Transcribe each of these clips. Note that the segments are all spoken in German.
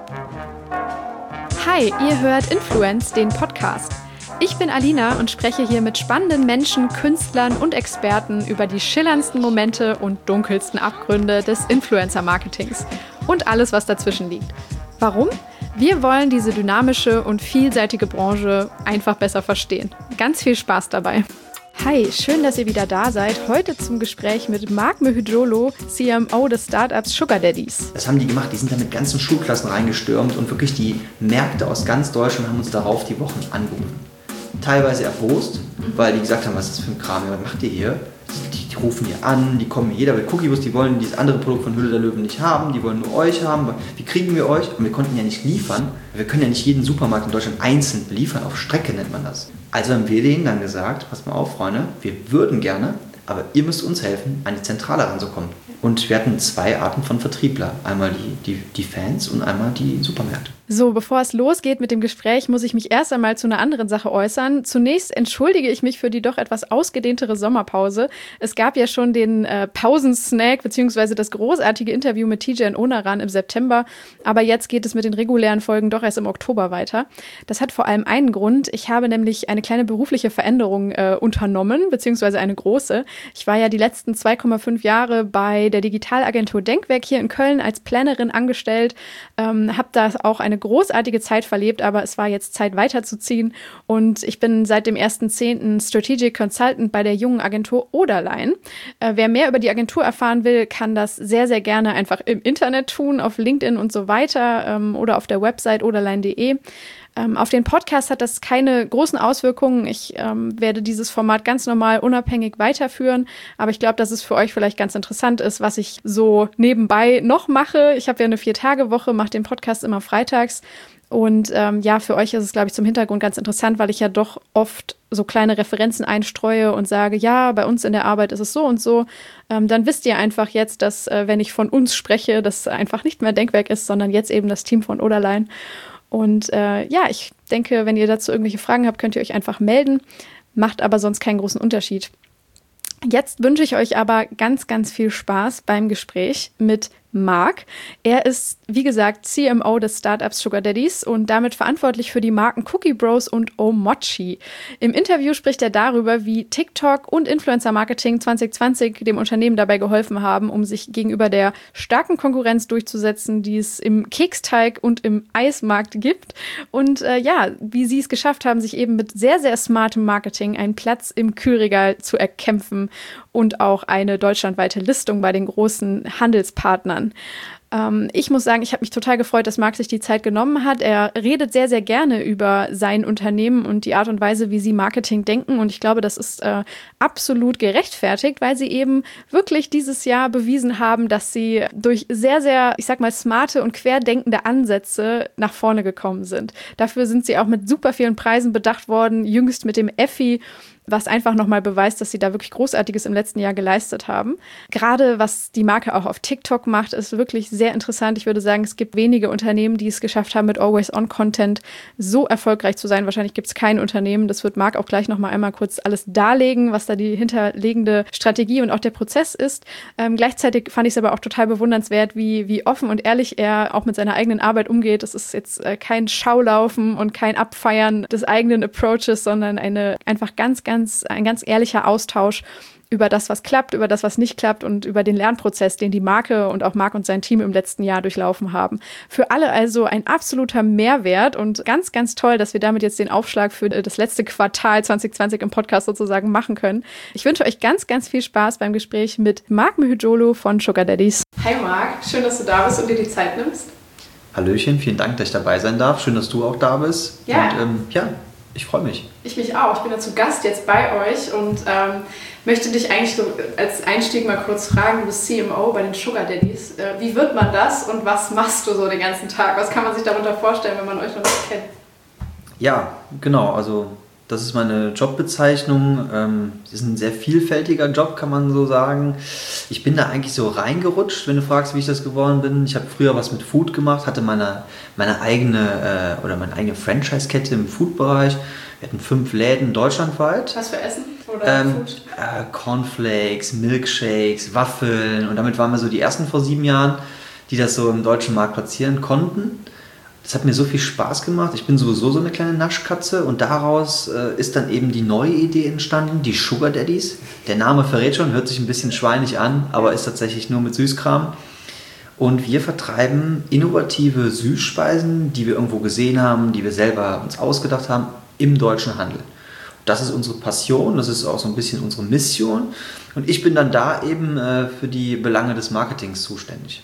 Hi, ihr hört Influence, den Podcast. Ich bin Alina und spreche hier mit spannenden Menschen, Künstlern und Experten über die schillerndsten Momente und dunkelsten Abgründe des Influencer-Marketings und alles, was dazwischen liegt. Warum? Wir wollen diese dynamische und vielseitige Branche einfach besser verstehen. Ganz viel Spaß dabei. Hi, schön, dass ihr wieder da seid. Heute zum Gespräch mit Marc Mehydolo, CMO des Startups Sugar Daddies. Das haben die gemacht, die sind da mit ganzen Schulklassen reingestürmt und wirklich die Märkte aus ganz Deutschland haben uns darauf die Wochen angerufen. Teilweise erbost, weil die gesagt haben, was ist das für ein Kram, was macht ihr hier? Die rufen hier an, die kommen hier, jeder will Cookiebus, die wollen dieses andere Produkt von Höhle der Löwen nicht haben, die wollen nur euch haben. Wie kriegen wir euch? Und wir konnten ja nicht liefern. Wir können ja nicht jeden Supermarkt in Deutschland einzeln beliefern, auf Strecke nennt man das. Also haben wir denen dann gesagt, pass mal auf, Freunde, wir würden gerne, aber ihr müsst uns helfen, an die Zentrale ranzukommen. Und wir hatten zwei Arten von Vertriebler. Einmal die Fans und einmal die Supermärkte. So, bevor es losgeht mit dem Gespräch, muss ich mich erst einmal zu einer anderen Sache äußern. Zunächst entschuldige ich mich für die doch etwas ausgedehntere Sommerpause. Es gab ja schon den Pausensnack bzw. das großartige Interview mit TJ Onaran im September. Aber jetzt geht es mit den regulären Folgen doch erst im Oktober weiter. Das hat vor allem einen Grund. Ich habe nämlich eine kleine berufliche Veränderung unternommen, beziehungsweise eine große. Ich war ja die letzten 2,5 Jahre bei der Digitalagentur Denkwerk hier in Köln als Plannerin angestellt. Habe da auch eine großartige Zeit verlebt, aber es war jetzt Zeit weiterzuziehen und ich bin seit dem 1.10. Strategic Consultant bei der jungen Agentur Oderlein. Wer mehr über die Agentur erfahren will, kann das sehr, sehr gerne einfach im Internet tun, auf LinkedIn und so weiter oder auf der Website oderlein.de. Auf den Podcast hat das keine großen Auswirkungen. Ich werde dieses Format ganz normal unabhängig weiterführen, aber ich glaube, dass es für euch vielleicht ganz interessant ist, was ich so nebenbei noch mache. Ich habe ja eine 4-Tage-Woche, mache den Podcast immer freitags und für euch ist es, glaube ich, zum Hintergrund ganz interessant, weil ich ja doch oft so kleine Referenzen einstreue und sage, ja, bei uns in der Arbeit ist es so und so. Dann wisst ihr einfach jetzt, dass, wenn ich von uns spreche, das einfach nicht mehr Denkwerk ist, sondern jetzt eben das Team von Oderlein. Und ich denke, wenn ihr dazu irgendwelche Fragen habt, könnt ihr euch einfach melden. Macht aber sonst keinen großen Unterschied. Jetzt wünsche ich euch aber ganz, ganz viel Spaß beim Gespräch mit Marc. Er ist, wie gesagt, CMO des Startups Sugar Daddies und damit verantwortlich für die Marken Cookie Bros und Omochi. Im Interview spricht er darüber, wie TikTok und Influencer-Marketing 2020 dem Unternehmen dabei geholfen haben, um sich gegenüber der starken Konkurrenz durchzusetzen, die es im Keksteig und im Eismarkt gibt. Und wie sie es geschafft haben, sich eben mit sehr, sehr smartem Marketing einen Platz im Kühlregal zu erkämpfen und auch eine deutschlandweite Listung bei den großen Handelspartnern. Ich muss sagen, ich habe mich total gefreut, dass Marc sich die Zeit genommen hat. Er redet sehr, sehr gerne über sein Unternehmen und die Art und Weise, wie sie Marketing denken. Und ich glaube, das ist absolut gerechtfertigt, weil sie eben wirklich dieses Jahr bewiesen haben, dass sie durch sehr, sehr, ich sag mal, smarte und querdenkende Ansätze nach vorne gekommen sind. Dafür sind sie auch mit super vielen Preisen bedacht worden, jüngst mit dem Effi, was einfach nochmal beweist, dass sie da wirklich Großartiges im letzten Jahr geleistet haben. Gerade was die Marke auch auf TikTok macht, ist wirklich sehr interessant. Ich würde sagen, es gibt wenige Unternehmen, die es geschafft haben, mit Always-On-Content so erfolgreich zu sein. Wahrscheinlich gibt es kein Unternehmen. Das wird Marc auch gleich nochmal einmal kurz alles darlegen, was da die hinterliegende Strategie und auch der Prozess ist. Gleichzeitig fand ich es aber auch total bewundernswert, wie offen und ehrlich er auch mit seiner eigenen Arbeit umgeht. Es ist jetzt kein Schaulaufen und kein Abfeiern des eigenen Approaches, sondern ein ganz ehrlicher Austausch über das, was klappt, über das, was nicht klappt und über den Lernprozess, den die Marke und auch Marc und sein Team im letzten Jahr durchlaufen haben. Für alle also ein absoluter Mehrwert und ganz, ganz toll, dass wir damit jetzt den Aufschlag für das letzte Quartal 2020 im Podcast sozusagen machen können. Ich wünsche euch ganz, ganz viel Spaß beim Gespräch mit Marc Mehydolo von Sugar Daddies. Hi Marc, schön, dass du da bist und dir die Zeit nimmst. Hallöchen, vielen Dank, dass ich dabei sein darf. Schön, dass du auch da bist. Ja. Und ich freue mich. Ich mich auch. Ich bin ja zu Gast jetzt bei euch und möchte dich eigentlich so als Einstieg mal kurz fragen, du bist CMO bei den Sugar Daddies. Wie wird man das und was machst du so den ganzen Tag? Was kann man sich darunter vorstellen, wenn man euch noch nicht kennt? Ja, genau. Also das ist meine Jobbezeichnung. Es ist ein sehr vielfältiger Job, kann man so sagen. Ich bin da eigentlich so reingerutscht, wenn du fragst, wie ich das geworden bin. Ich habe früher was mit Food gemacht, hatte meine eigene Franchise-Kette im Food-Bereich. Wir hatten 5 Läden deutschlandweit. Was für Essen oder Food? Cornflakes, Milkshakes, Waffeln. Und damit waren wir so die ersten vor 7 Jahren, die das so im deutschen Markt platzieren konnten. Das hat mir so viel Spaß gemacht. Ich bin sowieso so eine kleine Naschkatze und daraus ist dann eben die neue Idee entstanden, die Sugar Daddies. Der Name verrät schon, hört sich ein bisschen schweinig an, aber ist tatsächlich nur mit Süßkram. Und wir vertreiben innovative Süßspeisen, die wir irgendwo gesehen haben, die wir selber uns ausgedacht haben, im deutschen Handel. Das ist unsere Passion, das ist auch so ein bisschen unsere Mission. Und ich bin dann da eben für die Belange des Marketings zuständig.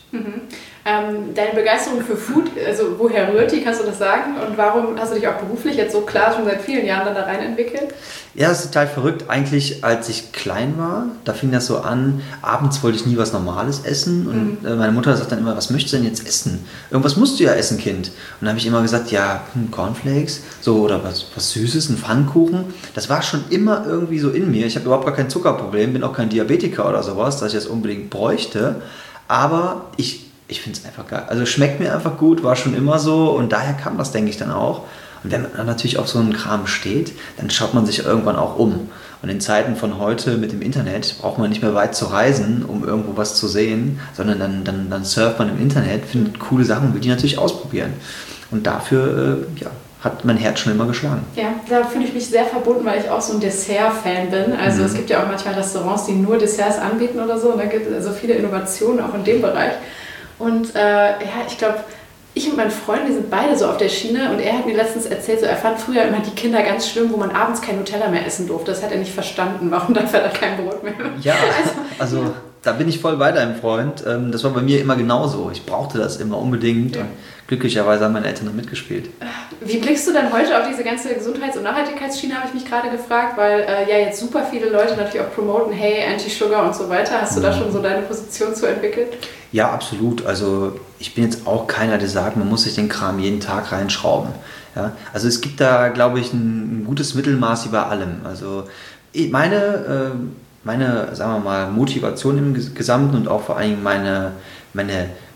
Deine Begeisterung für Food, also woher rührt die, kannst du das sagen? Und warum hast du dich auch beruflich jetzt so klar schon seit vielen Jahren dann da rein entwickelt? Ja, das ist total verrückt. Eigentlich, als ich klein war, da fing das so an, abends wollte ich nie was Normales essen. Und meine Mutter sagt dann immer, was möchtest du denn jetzt essen? Irgendwas musst du ja essen, Kind. Und dann habe ich immer gesagt, ja, Cornflakes, so, oder was Süßes, ein Pfannkuchen. Das war schon immer irgendwie so in mir. Ich habe überhaupt gar kein Zuckerproblem, bin auch kein Diabetiker oder sowas, dass ich das unbedingt bräuchte. Aber ich finde es einfach geil. Also schmeckt mir einfach gut, war schon immer so und daher kam das, denke ich, dann auch. Und wenn man dann natürlich auf so einem Kram steht, dann schaut man sich irgendwann auch um. Und in Zeiten von heute mit dem Internet braucht man nicht mehr weit zu reisen, um irgendwo was zu sehen, sondern dann surft man im Internet, findet coole Sachen und will die natürlich ausprobieren. Und dafür hat mein Herz schon immer geschlagen. Ja, da fühle ich mich sehr verbunden, weil ich auch so ein Dessert-Fan bin. Also es gibt ja auch manchmal Restaurants, die nur Desserts anbieten oder so. Und da gibt es also viele Innovationen auch in dem Bereich. Und ich glaube, ich und mein Freund, wir sind beide so auf der Schiene und er hat mir letztens erzählt, so, er fand früher immer die Kinder ganz schlimm, wo man abends kein Nutella mehr essen durfte. Das hat er nicht verstanden, warum darf er da kein Brot mehr? Ja, also da bin ich voll bei deinem Freund. Das war bei mir immer genauso. Ich brauchte das immer unbedingt und glücklicherweise haben meine Eltern da mitgespielt. Wie blickst du dann heute auf diese ganze Gesundheits- und Nachhaltigkeitsschiene, habe ich mich gerade gefragt, weil jetzt super viele Leute natürlich auch promoten, hey, Anti-Sugar und so weiter. Hast du da schon so deine Position zu entwickelt? Ja, absolut. Also ich bin jetzt auch keiner, der sagt, man muss sich den Kram jeden Tag reinschrauben. Ja? Also es gibt da, glaube ich, ein gutes Mittelmaß über allem. Also meine, sagen wir mal, Motivation im Gesamten und auch vor allem mein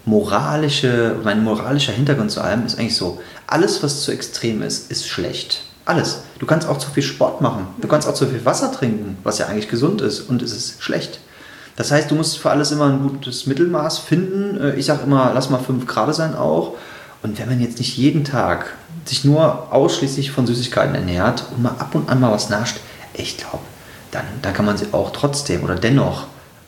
moralischer Hintergrund zu allem ist eigentlich so, alles, was zu extrem ist, ist schlecht. Alles. Du kannst auch zu viel Sport machen. Du kannst auch zu viel Wasser trinken, was ja eigentlich gesund ist und es ist schlecht. Das heißt, du musst für alles immer ein gutes Mittelmaß finden. Ich sage immer, lass mal 5 Grad sein auch. Und wenn man jetzt nicht jeden Tag sich nur ausschließlich von Süßigkeiten ernährt und mal ab und an mal was nascht, ich glaube, dann kann man sich auch trotzdem oder dennoch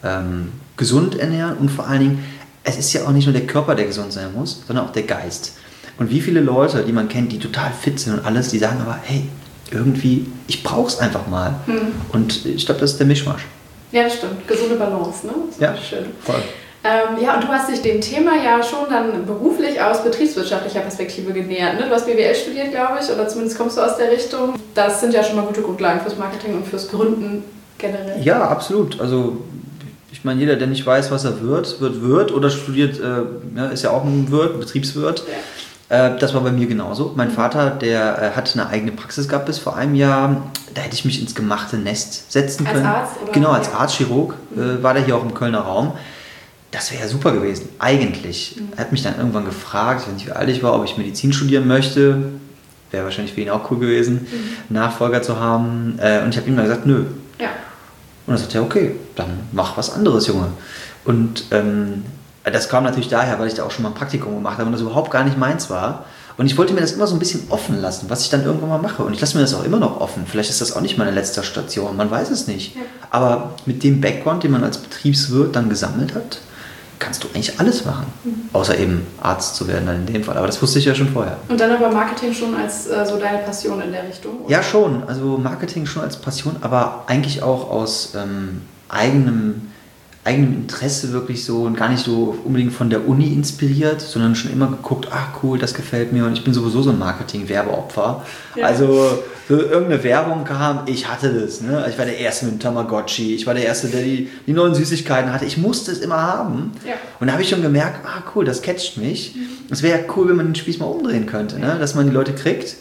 gesund ernähren. Und vor allen Dingen, es ist ja auch nicht nur der Körper, der gesund sein muss, sondern auch der Geist. Und wie viele Leute, die man kennt, die total fit sind und alles, die sagen aber, hey, irgendwie, ich brauch's einfach mal. Und ich glaube, das ist der Mischmasch. Ja, das stimmt. Gesunde Balance, ne? Das ist ja, schön. Voll. Und du hast dich dem Thema ja schon dann beruflich aus betriebswirtschaftlicher Perspektive genähert. Ne? Du hast BWL studiert, glaube ich, oder zumindest kommst du aus der Richtung. Das sind ja schon mal gute Grundlagen fürs Marketing und fürs Gründen generell. Ja, absolut. Also ich meine, jeder, der nicht weiß, was er wird oder studiert, ist ja auch ein Wirt, Betriebswirt. Ja. Das war bei mir genauso. Mein Vater, der hat eine eigene Praxis gehabt bis vor einem Jahr. Da hätte ich mich ins gemachte Nest setzen können. Als Arzt? Oder? Genau, als Arztchirurg war der hier auch im Kölner Raum. Das wäre ja super gewesen, eigentlich. Er hat mich dann irgendwann gefragt, ich weiß nicht, wie alt ich war, ob ich Medizin studieren möchte. Wäre wahrscheinlich für ihn auch cool gewesen, Nachfolger zu haben. Und ich habe ihm dann gesagt, nö. Ja. Und dann sagte er, okay, dann mach was anderes, Junge. Und das kam natürlich daher, weil ich da auch schon mal ein Praktikum gemacht habe und das überhaupt gar nicht meins war. Und ich wollte mir das immer so ein bisschen offen lassen, was ich dann irgendwann mal mache. Und ich lasse mir das auch immer noch offen. Vielleicht ist das auch nicht meine letzte Station, man weiß es nicht. Ja. Aber mit dem Background, den man als Betriebswirt dann gesammelt hat, kannst du eigentlich alles machen. Außer eben Arzt zu werden dann in dem Fall. Aber das wusste ich ja schon vorher. Und dann aber Marketing schon als so deine Passion in der Richtung? Oder? Ja, schon. Also Marketing schon als Passion, aber eigentlich auch aus eigenem Interesse wirklich so und gar nicht so unbedingt von der Uni inspiriert, sondern schon immer geguckt, cool, das gefällt mir und ich bin sowieso so ein Marketing-Werbeopfer. Ja. Also so irgendeine Werbung kam, ich hatte das. Ne? Ich war der Erste mit dem Tamagotchi, ich war der Erste, der die neuen Süßigkeiten hatte. Ich musste es immer haben. Ja. Und da habe ich schon gemerkt, cool, das catcht mich. Es wäre ja cool, wenn man den Spieß mal umdrehen könnte, ne? Dass man die Leute kriegt.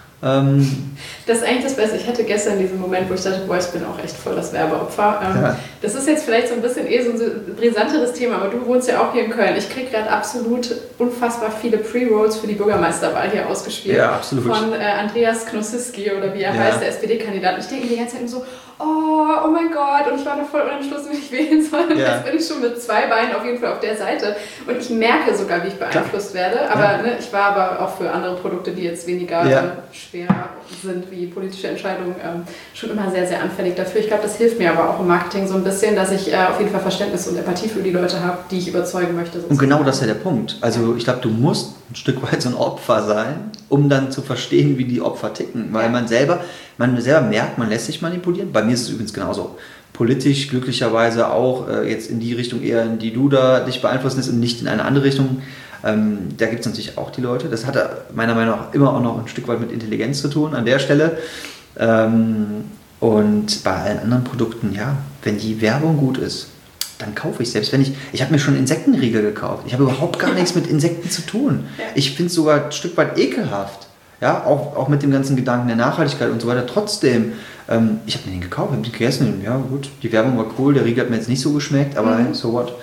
Das ist eigentlich das Beste. Ich hatte gestern diesen Moment, wo ich dachte, ich bin auch echt voll das Werbeopfer. Ja. Das ist jetzt vielleicht so ein bisschen so ein brisanteres Thema, aber du wohnst ja auch hier in Köln. Ich kriege gerade absolut unfassbar viele Pre-Rolls für die Bürgermeisterwahl hier ausgespielt. Ja, absolut. Von Andreas Knossiski oder wie er heißt, der SPD-Kandidat. Ich denke die ganze Zeit nur so, oh mein Gott, und ich war noch voll unentschlossen, wie ich wählen soll. Und jetzt bin ich schon mit 2 Beinen auf jeden Fall auf der Seite. Und ich merke sogar, wie ich beeinflusst werde. Aber ne, ich war aber auch für andere Produkte, die jetzt weniger schwer sind, wie politische Entscheidungen, schon immer sehr, sehr anfällig dafür. Ich glaube, das hilft mir aber auch im Marketing so ein bisschen, dass ich auf jeden Fall Verständnis und Empathie für die Leute habe, die ich überzeugen möchte. Sozusagen. Und genau das ist ja der Punkt. Also ich glaube, du musst ein Stück weit so ein Opfer sein, um dann zu verstehen, wie die Opfer ticken. Weil man selber merkt, man lässt sich manipulieren. Bei mir ist es übrigens genauso. Politisch glücklicherweise auch jetzt in die Richtung eher, in die du da dich beeinflussen lässt und nicht in eine andere Richtung. Da gibt es natürlich auch die Leute. Das hat meiner Meinung nach immer auch noch ein Stück weit mit Intelligenz zu tun an der Stelle. Und bei allen anderen Produkten, ja, wenn die Werbung gut ist, dann kaufe ich. Selbst wenn ich habe mir schon Insektenriegel gekauft. Ich habe überhaupt gar nichts mit Insekten zu tun. Ich finde es sogar ein Stück weit ekelhaft. Ja, auch mit dem ganzen Gedanken der Nachhaltigkeit und so weiter. Trotzdem, ich habe mir den gekauft, habe den gegessen. Ja gut, die Werbung war cool, der Riegel hat mir jetzt nicht so geschmeckt, aber so what.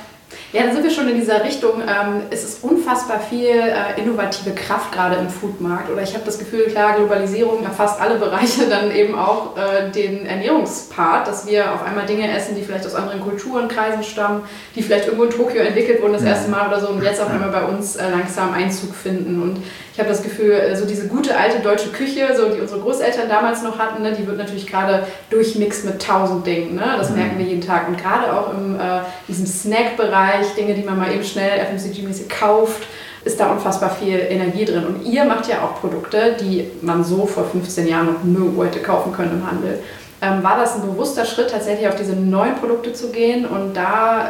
Ja, dann sind wir schon in dieser Richtung. Es ist unfassbar viel innovative Kraft gerade im Foodmarkt. Oder ich habe das Gefühl, klar, Globalisierung erfasst alle Bereiche, dann eben auch den Ernährungspart, dass wir auf einmal Dinge essen, die vielleicht aus anderen Kulturen, Kreisen stammen, die vielleicht irgendwo in Tokio entwickelt wurden das erste Mal oder so und jetzt auf einmal bei uns langsam Einzug finden. Und ich habe das Gefühl, so diese gute alte deutsche Küche, so die unsere Großeltern damals noch hatten, ne, die wird natürlich gerade durchmixt mit 1000 Dingen. Ne? Das merken wir jeden Tag. Und gerade auch in diesem Snack-Bereich, Dinge, die man mal eben schnell FMCG-mäßig kauft, ist da unfassbar viel Energie drin. Und ihr macht ja auch Produkte, die man so vor 15 Jahren noch nirgendwo hätte kaufen können im Handel. War das ein bewusster Schritt, tatsächlich auf diese neuen Produkte zu gehen und da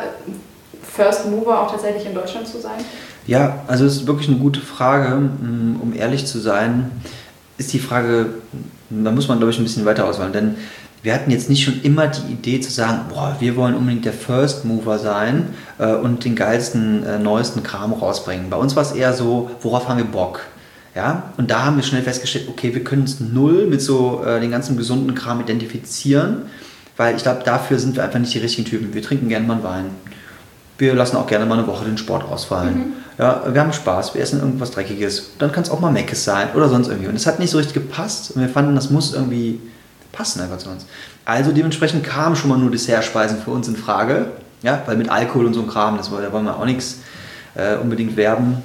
First Mover auch tatsächlich in Deutschland zu sein? Ja, also es ist wirklich eine gute Frage. Um ehrlich zu sein, ist die Frage, da muss man, glaube ich, ein bisschen weiter auswählen, denn wir hatten jetzt nicht schon immer die Idee zu sagen, boah, wir wollen unbedingt der First Mover sein und den geilsten, neuesten Kram rausbringen. Bei uns war es eher so, worauf haben wir Bock? Ja? Und da haben wir schnell festgestellt, okay, wir können es null mit so den ganzen gesunden Kram identifizieren, weil ich glaube, dafür sind wir einfach nicht die richtigen Typen. Wir trinken gerne mal einen Wein. Wir lassen auch gerne mal eine Woche den Sport ausfallen. Ja, wir haben Spaß, wir essen irgendwas Dreckiges. Dann kann es auch mal Meckes sein oder sonst irgendwie. Und es hat nicht so richtig gepasst und wir fanden, das muss irgendwie passen einfach zu uns. Also dementsprechend kamen schon mal nur Dessertspeisen für uns in Frage. Ja, weil mit Alkohol und so einem Kram, da wollen wir auch nichts unbedingt werben.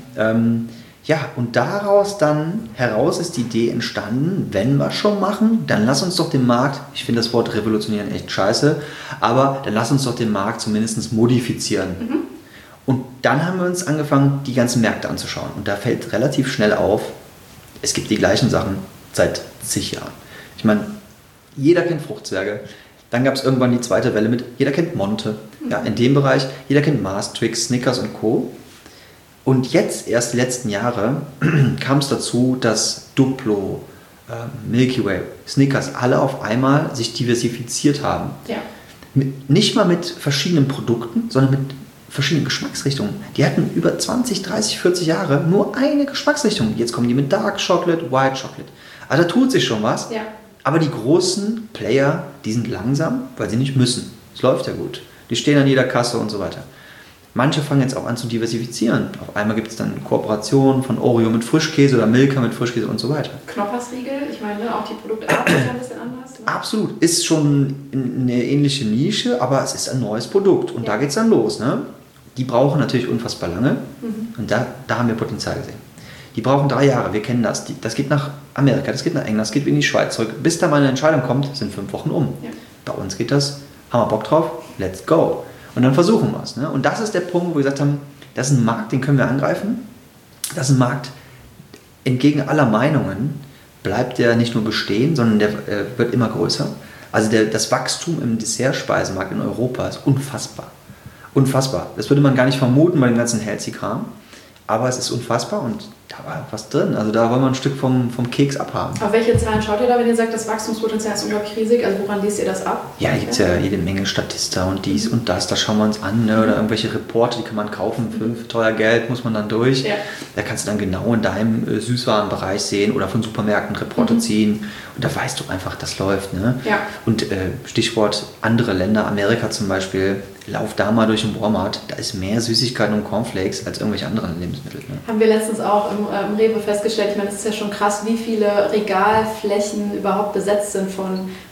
Ja, und daraus dann heraus ist die Idee entstanden, wenn wir schon machen, dann lass uns doch den Markt, ich finde das Wort revolutionieren echt scheiße, aber dann lass uns doch den Markt zumindest modifizieren. Und dann haben wir uns angefangen, die ganzen Märkte anzuschauen. Und da fällt relativ schnell auf, es gibt die gleichen Sachen seit zig Jahren. Ich meine, jeder kennt Fruchtzwerge. Dann gab es irgendwann die zweite Welle mit, jeder kennt Monte. Ja, in dem Bereich, jeder kennt Mars, Twix, Snickers und Co. Und jetzt, erst die letzten Jahre, kam es dazu, dass Duplo, Milky Way, Snickers alle auf einmal sich diversifiziert haben. Ja. Nicht mal mit verschiedenen Produkten, sondern mit verschiedenen Geschmacksrichtungen. Die hatten über 20, 30, 40 Jahre nur eine Geschmacksrichtung. Jetzt kommen die mit Dark Chocolate, White Chocolate. Also da tut sich schon was. Ja. Aber die großen Player, die sind langsam, weil sie nicht müssen. Es läuft ja gut. Die stehen an jeder Kasse und so weiter. Manche fangen jetzt auch an zu diversifizieren. Auf einmal gibt es dann Kooperationen von Oreo mit Frischkäse oder Milka mit Frischkäse und so weiter. Knoppersriegel, ich meine, auch die Produktart ist ein bisschen anders. Ne? Absolut. Ist schon eine ähnliche Nische, aber es ist ein neues Produkt. Und da geht es dann los. Ne? Die brauchen natürlich unfassbar lange. Und da haben wir Potenzial gesehen. Die brauchen 3 Jahre, wir kennen das. Das geht nach Amerika, das geht nach England, das geht in die Schweiz zurück. Bis da mal eine Entscheidung kommt, sind 5 Wochen um. Ja. Bei uns geht das, haben wir Bock drauf, let's go. Und dann versuchen wir es. Ne? Und das ist der Punkt, wo wir gesagt haben, das ist ein Markt, den können wir angreifen. Das ist ein Markt, entgegen aller Meinungen, bleibt der nicht nur bestehen, sondern der wird immer größer. Also das Wachstum im Dessertspeisemarkt in Europa ist unfassbar. Unfassbar. Das würde man gar nicht vermuten bei dem ganzen Healthy-Kram. Aber es ist unfassbar und da war was drin. Also da wollen wir ein Stück vom Keks abhaben. Auf welche Zahlen schaut ihr da, wenn ihr sagt, das Wachstumspotenzial ist unglaublich riesig? Also woran liest ihr das ab? Ja, da gibt es ja jede Menge Statista und dies und das. Da schauen wir uns an. Ne? Oder irgendwelche Reporte, die kann man kaufen. Für teuer Geld muss man dann durch. Ja. Da kannst du dann genau in deinem Süßwarenbereich sehen oder von Supermärkten Reporte ziehen. Und da weißt du einfach, das läuft. Ne? Ja. Und Stichwort andere Länder, Amerika zum Beispiel, lauf da mal durch den Walmart, da ist mehr Süßigkeiten und Cornflakes als irgendwelche anderen Lebensmittel. Ne? Haben wir letztens auch im Rewe festgestellt, ich meine, es ist ja schon krass, wie viele Regalflächen überhaupt besetzt sind von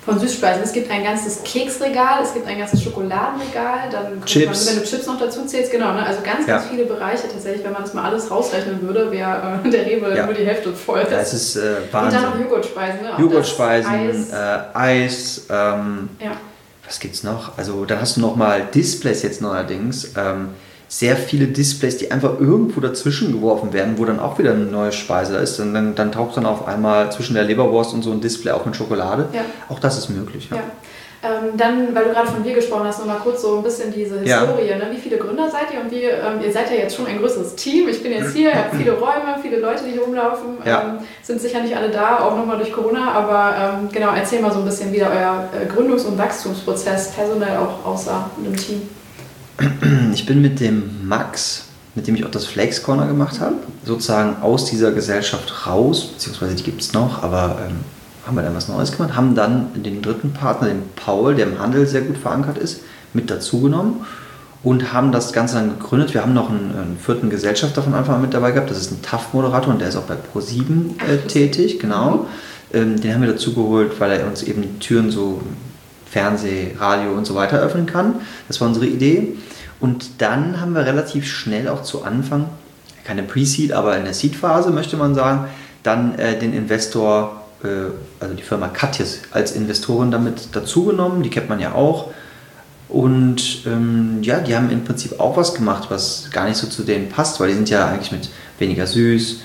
von Süßspeisen. Es gibt ein ganzes Keksregal, es gibt ein ganzes Schokoladenregal, dann Chips. Wenn du Chips noch dazu zählst, genau, ne? Also ganz viele Bereiche tatsächlich, wenn man das mal alles rausrechnen würde, wäre der Rewe nur die Hälfte voll. Ja, es ist Wahnsinn. Und dann noch Joghurtspeisen, ne? Joghurtspeisen, Eis, was gibt's noch? Also dann hast du noch mal Displays jetzt neuerdings, sehr viele Displays, die einfach irgendwo dazwischen geworfen werden, wo dann auch wieder eine neue Speise ist. Und dann taucht dann auf einmal zwischen der Leberwurst und so ein Display auch mit Schokolade. Ja. Auch das ist möglich. Ja. Dann, weil du gerade von wir gesprochen hast, nochmal kurz so ein bisschen diese Historie. Ne? Wie viele Gründer seid ihr? Und ihr seid ja jetzt schon ein größeres Team. Ich bin jetzt hier, ihr habt viele Räume, viele Leute, die hier rumlaufen. Sind sicher nicht alle da, auch nochmal durch Corona. Aber genau, erzähl mal so ein bisschen, wie da euer Gründungs- und Wachstumsprozess personell auch aussah in dem Team. Ich bin mit dem Max, mit dem ich auch das Flakes Corner gemacht habe, sozusagen aus dieser Gesellschaft raus, beziehungsweise die gibt es noch, aber haben wir dann was Neues gemacht, haben dann den dritten Partner, den Paul, der im Handel sehr gut verankert ist, mit dazu genommen und haben das Ganze dann gegründet. Wir haben noch einen vierten Gesellschafter von Anfang an mit dabei gehabt, das ist ein TAF-Moderator und der ist auch bei Pro7 tätig, genau. Den haben wir dazu geholt, weil er uns eben Türen so Fernseh, Radio und so weiter öffnen kann. Das war unsere Idee. Und dann haben wir relativ schnell auch zu Anfang, keine Pre-Seed, aber in der Seed-Phase möchte man sagen, dann den Investor, also die Firma Katjes als Investoren damit dazugenommen. Die kennt man ja auch. Und die haben im Prinzip auch was gemacht, was gar nicht so zu denen passt, weil die sind ja eigentlich mit weniger süß,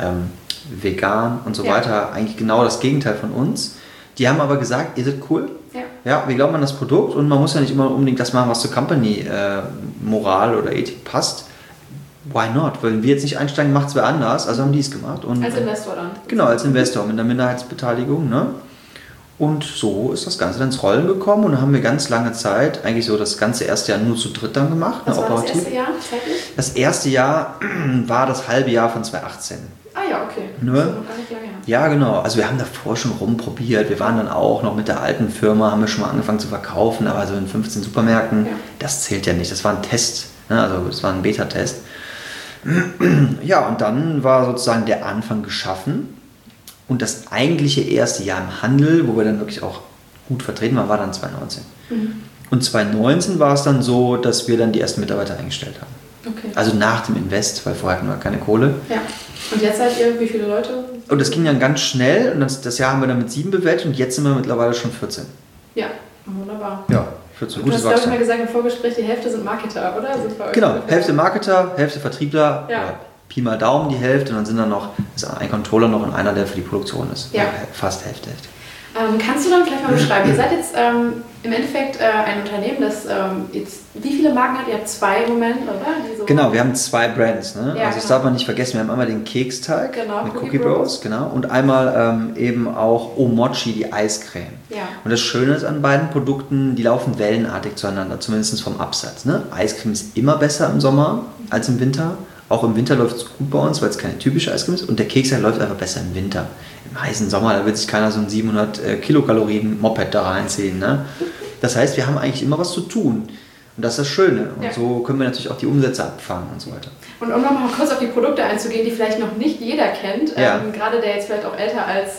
vegan und so weiter eigentlich genau das Gegenteil von uns. Die haben aber gesagt, ihr seid cool. Ja, wir glauben an das Produkt und man muss ja nicht immer unbedingt das machen, was zur Company-Moral oder Ethik passt. Why not? Wenn wir jetzt nicht einsteigen, macht es wer anders. Also haben die es gemacht. Und, als Investor dann? Genau, als Investor mit einer Minderheitsbeteiligung. Ne? Und so ist das Ganze dann ins Rollen gekommen und dann haben wir ganz lange Zeit, eigentlich so das ganze erste Jahr nur zu dritt dann gemacht. Was war das erste Jahr? Das erste Jahr war das halbe Jahr von 2018. Ah ja, okay. Ne? Das ist noch gar nicht lange her. Ja, genau. Also wir haben davor schon rumprobiert. Wir waren dann auch noch mit der alten Firma, haben wir schon mal angefangen zu verkaufen, aber so in 15 Supermärkten, das zählt ja nicht. Das war ein Test, ne? Also das war ein Beta-Test. Ja, und dann war sozusagen der Anfang geschaffen und das eigentliche erste Jahr im Handel, wo wir dann wirklich auch gut vertreten waren, war dann 2019. Und 2019 war es dann so, dass wir dann die ersten Mitarbeiter eingestellt haben. Okay. Also nach dem Invest, weil vorher hatten wir keine Kohle. Ja. Und jetzt seid ihr, wie viele Leute? Und das ging dann ganz schnell und das Jahr haben wir dann mit 7 bewältigt und jetzt sind wir mittlerweile schon 14. Ja, wunderbar. Ja, 14. Du hast, glaube ich, mal gesagt im Vorgespräch, die Hälfte sind Marketer, oder? Sind bei euch genau, Hälfte Marketer, Hälfte Vertriebler, Pi mal Daumen die Hälfte und dann sind dann noch ist ein Controller noch und einer, der für die Produktion ist. Ja. Fast Hälfte. Kannst du dann vielleicht mal beschreiben, ihr seid jetzt im Endeffekt ein Unternehmen, das jetzt, wie viele Marken hat ihr? Ihr habt 2 im Moment, oder? Genau, wir haben 2 Brands. Ne? Ja, also das darf man nicht vergessen, wir haben einmal den Keksteig mit Cookie Bros, genau, und einmal eben auch Omochi, die Eiscreme. Ja. Und das Schöne ist an beiden Produkten, die laufen wellenartig zueinander, zumindest vom Absatz. Ne? Eiscreme ist immer besser im Sommer als im Winter. Auch im Winter läuft es gut bei uns, weil es keine typische Eiscreme ist. Und der Keksteig läuft einfach besser im Winter. Im heißen Sommer, da wird sich keiner so ein 700 Kilokalorien Moped da reinziehen. Ne? Das heißt, wir haben eigentlich immer was zu tun. Und das ist das Schöne. Und so können wir natürlich auch die Umsätze abfangen und so weiter. Und um nochmal kurz auf die Produkte einzugehen, die vielleicht noch nicht jeder kennt, gerade der jetzt vielleicht auch älter als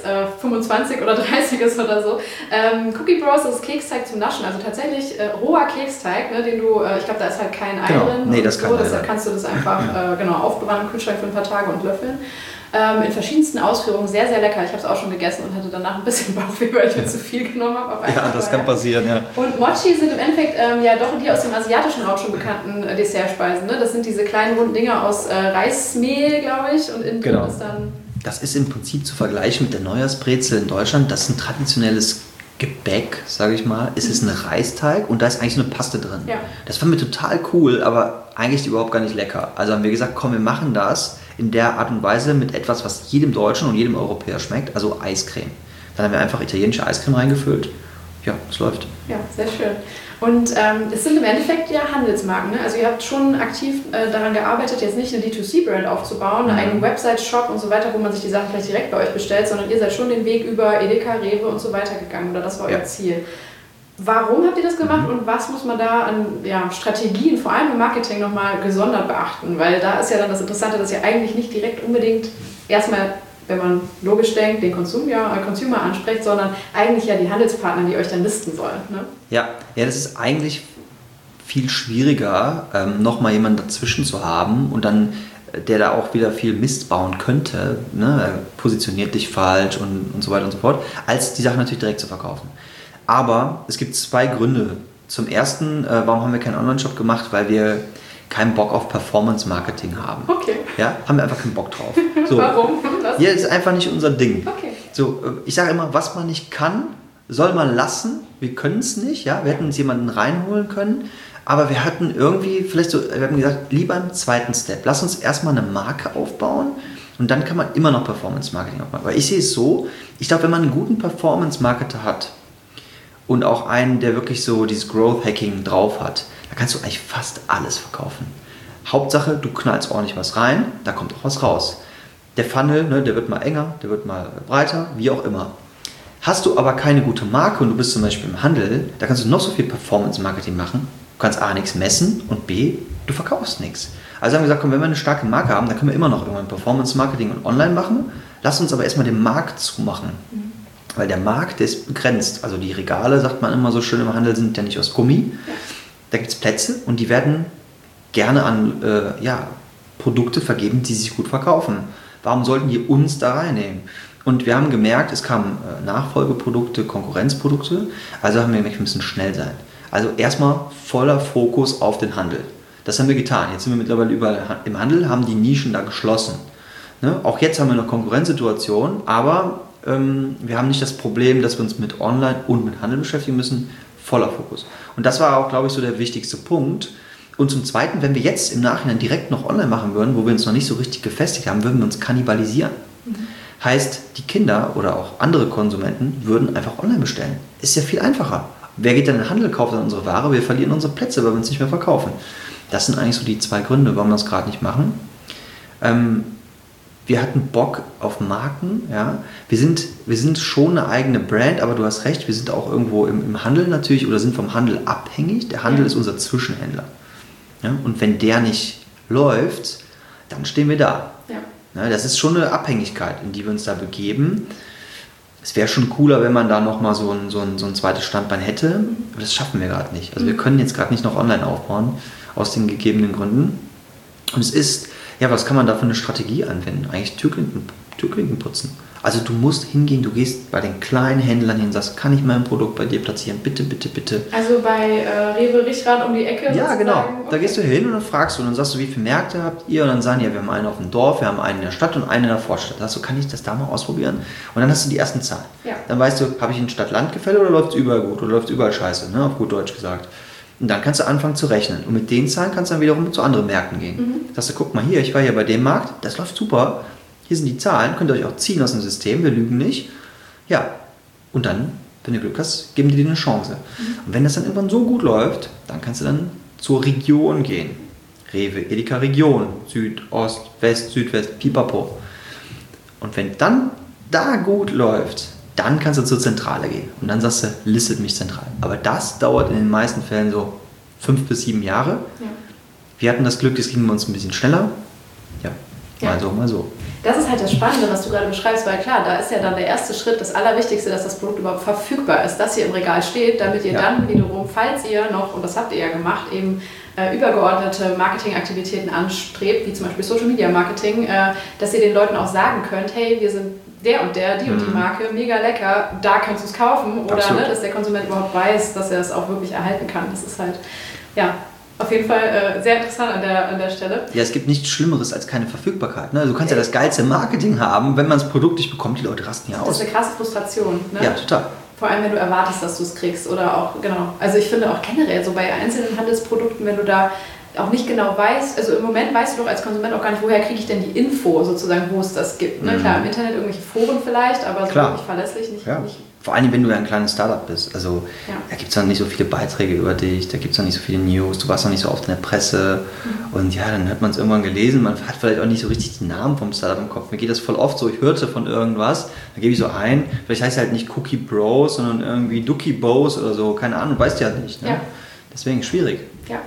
25 oder 30 ist oder so. Cookie Bros ist Keksteig zum Naschen, also tatsächlich roher Keksteig, ne, den du, ich glaube, da ist halt kein Ei drin. Nee, das kann so, deshalb kannst du das einfach aufbewahren im Kühlschrank für ein paar Tage und löffeln. In verschiedensten Ausführungen, sehr, sehr lecker. Ich habe es auch schon gegessen und hatte danach ein bisschen Bauchweh, weil ich mir zu viel genommen habe. Ja, das kann passieren, ja. Und Mochi sind im Endeffekt doch die aus dem asiatischen Raum schon bekannten Dessertspeisen. Ne? Das sind diese kleinen runden Dinger aus Reismehl, glaube ich. Und innen drin ist dann... Das ist im Prinzip zu vergleichen mit der Neujahrsbrezel in Deutschland. Das ist ein traditionelles Gebäck, sage ich mal. Es ist ein Reisteig und da ist eigentlich eine Paste drin. Ja. Das fand mir total cool, aber eigentlich überhaupt gar nicht lecker. Also haben wir gesagt, komm, wir machen das in der Art und Weise mit etwas, was jedem Deutschen und jedem Europäer schmeckt, also Eiscreme. Dann haben wir einfach italienische Eiscreme reingefüllt. Ja, es läuft. Ja, sehr schön. Und es sind im Endeffekt ja Handelsmarken. Ne? Also ihr habt schon aktiv daran gearbeitet, jetzt nicht eine D2C-Brand aufzubauen, eine eigene Website, Shop und so weiter, wo man sich die Sachen vielleicht direkt bei euch bestellt, sondern ihr seid schon den Weg über Edeka, Rewe und so weiter gegangen, oder das war euer Ziel. Warum habt ihr das gemacht und was muss man da an Strategien, vor allem im Marketing, nochmal gesondert beachten? Weil da ist ja dann das Interessante, dass ihr eigentlich nicht direkt unbedingt erstmal wenn man logisch denkt, den Consumer anspricht, sondern eigentlich ja die Handelspartner, die euch dann listen sollen. Ne? Ja, das ist eigentlich viel schwieriger, nochmal jemanden dazwischen zu haben und dann der da auch wieder viel Mist bauen könnte, ne? Positioniert dich falsch und so weiter und so fort, als die Sache natürlich direkt zu verkaufen. Aber es gibt 2 Gründe. Zum ersten, warum haben wir keinen Online-Shop gemacht? Weil wir keinen Bock auf Performance-Marketing haben. Okay. Ja, haben wir einfach keinen Bock drauf. So. Warum? Ja, ist einfach nicht unser Ding. Okay. So, ich sage immer, was man nicht kann, soll man lassen. Wir können es nicht. Ja? Wir hätten uns jemanden reinholen können. Aber wir hatten irgendwie, wir haben gesagt, lieber im zweiten Step. Lass uns erstmal eine Marke aufbauen und dann kann man immer noch Performance-Marketing aufbauen. Weil ich sehe es so, ich glaube, wenn man einen guten Performance-Marketer hat und auch einen, der wirklich so dieses Growth-Hacking drauf hat, da kannst du eigentlich fast alles verkaufen. Hauptsache, du knallst ordentlich was rein, da kommt auch was raus. Der Funnel, ne, der wird mal enger, der wird mal breiter, wie auch immer. Hast du aber keine gute Marke und du bist zum Beispiel im Handel, da kannst du noch so viel Performance-Marketing machen. Du kannst A, nichts messen und B, du verkaufst nichts. Also haben wir gesagt, komm, wenn wir eine starke Marke haben, dann können wir immer noch irgendwann Performance-Marketing und Online machen. Lass uns aber erstmal den Markt zumachen. Mhm. Weil der Markt, der ist begrenzt. Also die Regale, sagt man immer so schön im Handel, sind ja nicht aus Gummi. Ja. Da gibt es Plätze und die werden gerne an Produkte vergeben, die sich gut verkaufen. Warum sollten die uns da reinnehmen? Und wir haben gemerkt, es kamen Nachfolgeprodukte, Konkurrenzprodukte. Also haben wir gemerkt, wir müssen schnell sein. Also erstmal voller Fokus auf den Handel. Das haben wir getan. Jetzt sind wir mittlerweile überall im Handel, haben die Nischen da geschlossen. Ne? Auch jetzt haben wir noch Konkurrenzsituationen, aber wir haben nicht das Problem, dass wir uns mit Online und mit Handel beschäftigen müssen. Voller Fokus. Und das war auch, glaube ich, so der wichtigste Punkt. Und zum Zweiten, wenn wir jetzt im Nachhinein direkt noch Online machen würden, wo wir uns noch nicht so richtig gefestigt haben, würden wir uns kannibalisieren. Mhm. Heißt, die Kinder oder auch andere Konsumenten würden einfach online bestellen. Ist ja viel einfacher. Wer geht dann in den Handel, kauft dann unsere Ware? Wir verlieren unsere Plätze, weil wir uns nicht mehr verkaufen. Das sind eigentlich so die 2 Gründe, warum wir das gerade nicht machen. Wir hatten Bock auf Marken. Ja. Wir sind schon eine eigene Brand, aber du hast recht, wir sind auch irgendwo im Handel natürlich oder sind vom Handel abhängig. Der Handel ist unser Zwischenhändler. Ja. Und wenn der nicht läuft, dann stehen wir da. Ja. Ja, das ist schon eine Abhängigkeit, in die wir uns da begeben. Es wäre schon cooler, wenn man da nochmal so ein zweites Standbein hätte, aber das schaffen wir gerade nicht. Also wir können jetzt gerade nicht noch online aufbauen, aus den gegebenen Gründen. Und es ist, was kann man da für eine Strategie anwenden? Eigentlich Türklinken putzen. Also du musst hingehen, du gehst bei den kleinen Händlern hin und sagst, kann ich mein Produkt bei dir platzieren? Bitte, bitte, bitte. Also bei Rewe Richrad um die Ecke? Ja, genau. Okay. Da gehst du hin und dann fragst du und dann sagst du, wie viele Märkte habt ihr? Und dann sagen die, wir haben einen auf dem Dorf, wir haben einen in der Stadt und einen in der Vorstadt. Da sagst du, kann ich das da mal ausprobieren? Und dann hast du die ersten Zahlen. Ja. Dann weißt du, habe ich ein Stadt-Land-Gefälle oder läuft es überall gut oder läuft es überall scheiße, ne? Auf gut Deutsch gesagt. Und dann kannst du anfangen zu rechnen. Und mit den Zahlen kannst du dann wiederum zu anderen Märkten gehen. Mhm. Sagst du, guck mal hier, ich war hier bei dem Markt, das läuft super. Hier sind die Zahlen, könnt ihr euch auch ziehen aus dem System, wir lügen nicht. Ja, und dann, wenn du Glück hast, geben die dir eine Chance. Mhm. Und wenn das dann irgendwann so gut läuft, dann kannst du dann zur Region gehen. Rewe, Edeka Region, Süd, Ost, West, Südwest, Pipapo. Und wenn dann da gut läuft, dann kannst du zur Zentrale gehen. Und dann sagst du, listet mich zentral. Aber das dauert in den meisten Fällen so 5 bis 7 Jahre. Ja. Wir hatten das Glück, das ging bei uns ein bisschen schneller. Ja, mal so, mal so. Das ist halt das Spannende, was du gerade beschreibst, weil klar, da ist ja dann der erste Schritt, das Allerwichtigste, dass das Produkt überhaupt verfügbar ist, dass hier im Regal steht, damit ihr dann wiederum, falls ihr noch, und das habt ihr ja gemacht, eben übergeordnete Marketingaktivitäten anstrebt, wie zum Beispiel Social Media Marketing, dass ihr den Leuten auch sagen könnt, hey, wir sind der und der, die und die Marke, mega lecker, da kannst du es kaufen. Oder dass der Konsument überhaupt weiß, dass er es auch wirklich erhalten kann. Das ist halt, auf jeden Fall sehr interessant an der Stelle. Ja, es gibt nichts Schlimmeres als keine Verfügbarkeit. Ne? Also du kannst ja das geilste Marketing haben, wenn man das Produkt nicht bekommt, die Leute rasten ja aus. Das ist eine krasse Frustration. Ne? Ja, total. Vor allem, wenn du erwartest, dass du es kriegst. Oder auch, genau. Also ich finde auch generell so bei einzelnen Handelsprodukten, wenn du da auch nicht genau weißt, also im Moment weißt du doch als Konsument auch gar nicht, woher kriege ich denn die Info sozusagen, wo es das gibt. Ne? Klar, im Internet irgendwelche Foren vielleicht, aber so wirklich verlässlich nicht. Vor allem, wenn du ja ein kleines Startup bist. Also da gibt es dann nicht so viele Beiträge über dich, da gibt es dann nicht so viele News, du warst noch nicht so oft in der Presse. Und dann hat man es irgendwann gelesen, man hat vielleicht auch nicht so richtig den Namen vom Startup im Kopf. Mir geht das voll oft so, ich hörte von irgendwas, dann gebe ich so ein, vielleicht heißt es halt nicht Cookie Bros, sondern irgendwie Dookie Bros oder so, keine Ahnung, weißt du ja nicht. Ne? Ja. Deswegen schwierig. Ja.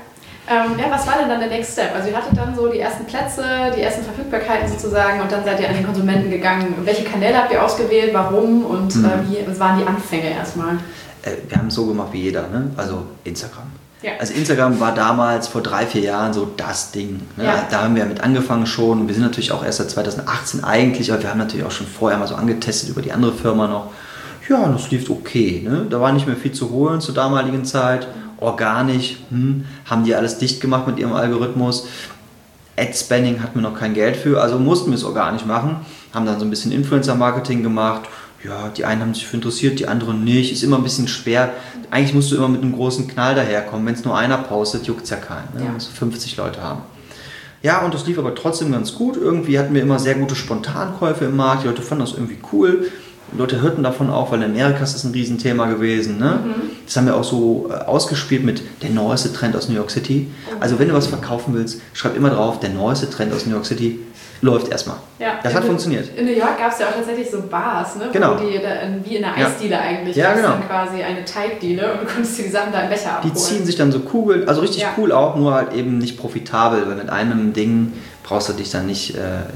Was war denn dann der Next Step? Also ihr hattet dann so die ersten Plätze, die ersten Verfügbarkeiten sozusagen und dann seid ihr an den Konsumenten gegangen. Welche Kanäle habt ihr ausgewählt, warum und wie waren die Anfänge erstmal? Wir haben es so gemacht wie jeder, ne? Also Instagram. Ja. Also Instagram war damals vor 3-4 Jahren so das Ding. Ne? Ja. Da haben wir mit angefangen schon. Wir sind natürlich auch erst seit 2018 eigentlich, aber wir haben natürlich auch schon vorher mal so angetestet über die andere Firma noch. Ja, und das lief okay. Ne? Da war nicht mehr viel zu holen zur damaligen Zeit. Organisch haben die alles dicht gemacht mit ihrem Algorithmus. Ad-Spending hatten wir noch kein Geld für, also mussten wir es organisch machen. Haben dann so ein bisschen Influencer-Marketing gemacht. Ja, die einen haben sich für interessiert, die anderen nicht. Ist immer ein bisschen schwer. Eigentlich musst du immer mit einem großen Knall daherkommen. Wenn es nur einer postet, juckt es ja keinen. Ne? Ja. Musst du 50 Leute haben. Ja, und das lief aber trotzdem ganz gut. Irgendwie hatten wir immer sehr gute Spontankäufe im Markt. Die Leute fanden das irgendwie cool. Die Leute hörten davon auch, weil in Amerika ist das ein Riesenthema gewesen. Ne? Das haben wir auch so ausgespielt mit der neueste Trend aus New York City. Also wenn du was verkaufen willst, schreib immer drauf, der neueste Trend aus New York City läuft erstmal. Ja, das hat funktioniert. In New York gab es ja auch tatsächlich so Bars, ne? Genau. Wo wie in einer Eisdiele eigentlich. Ja, genau. Dann quasi eine Teigdiele und du konntest dir die Sachen da im Becher abholen. Die ziehen sich dann so Kugeln, also richtig cool auch, nur halt eben nicht profitabel, weil mit einem Ding brauchst du dich dann nicht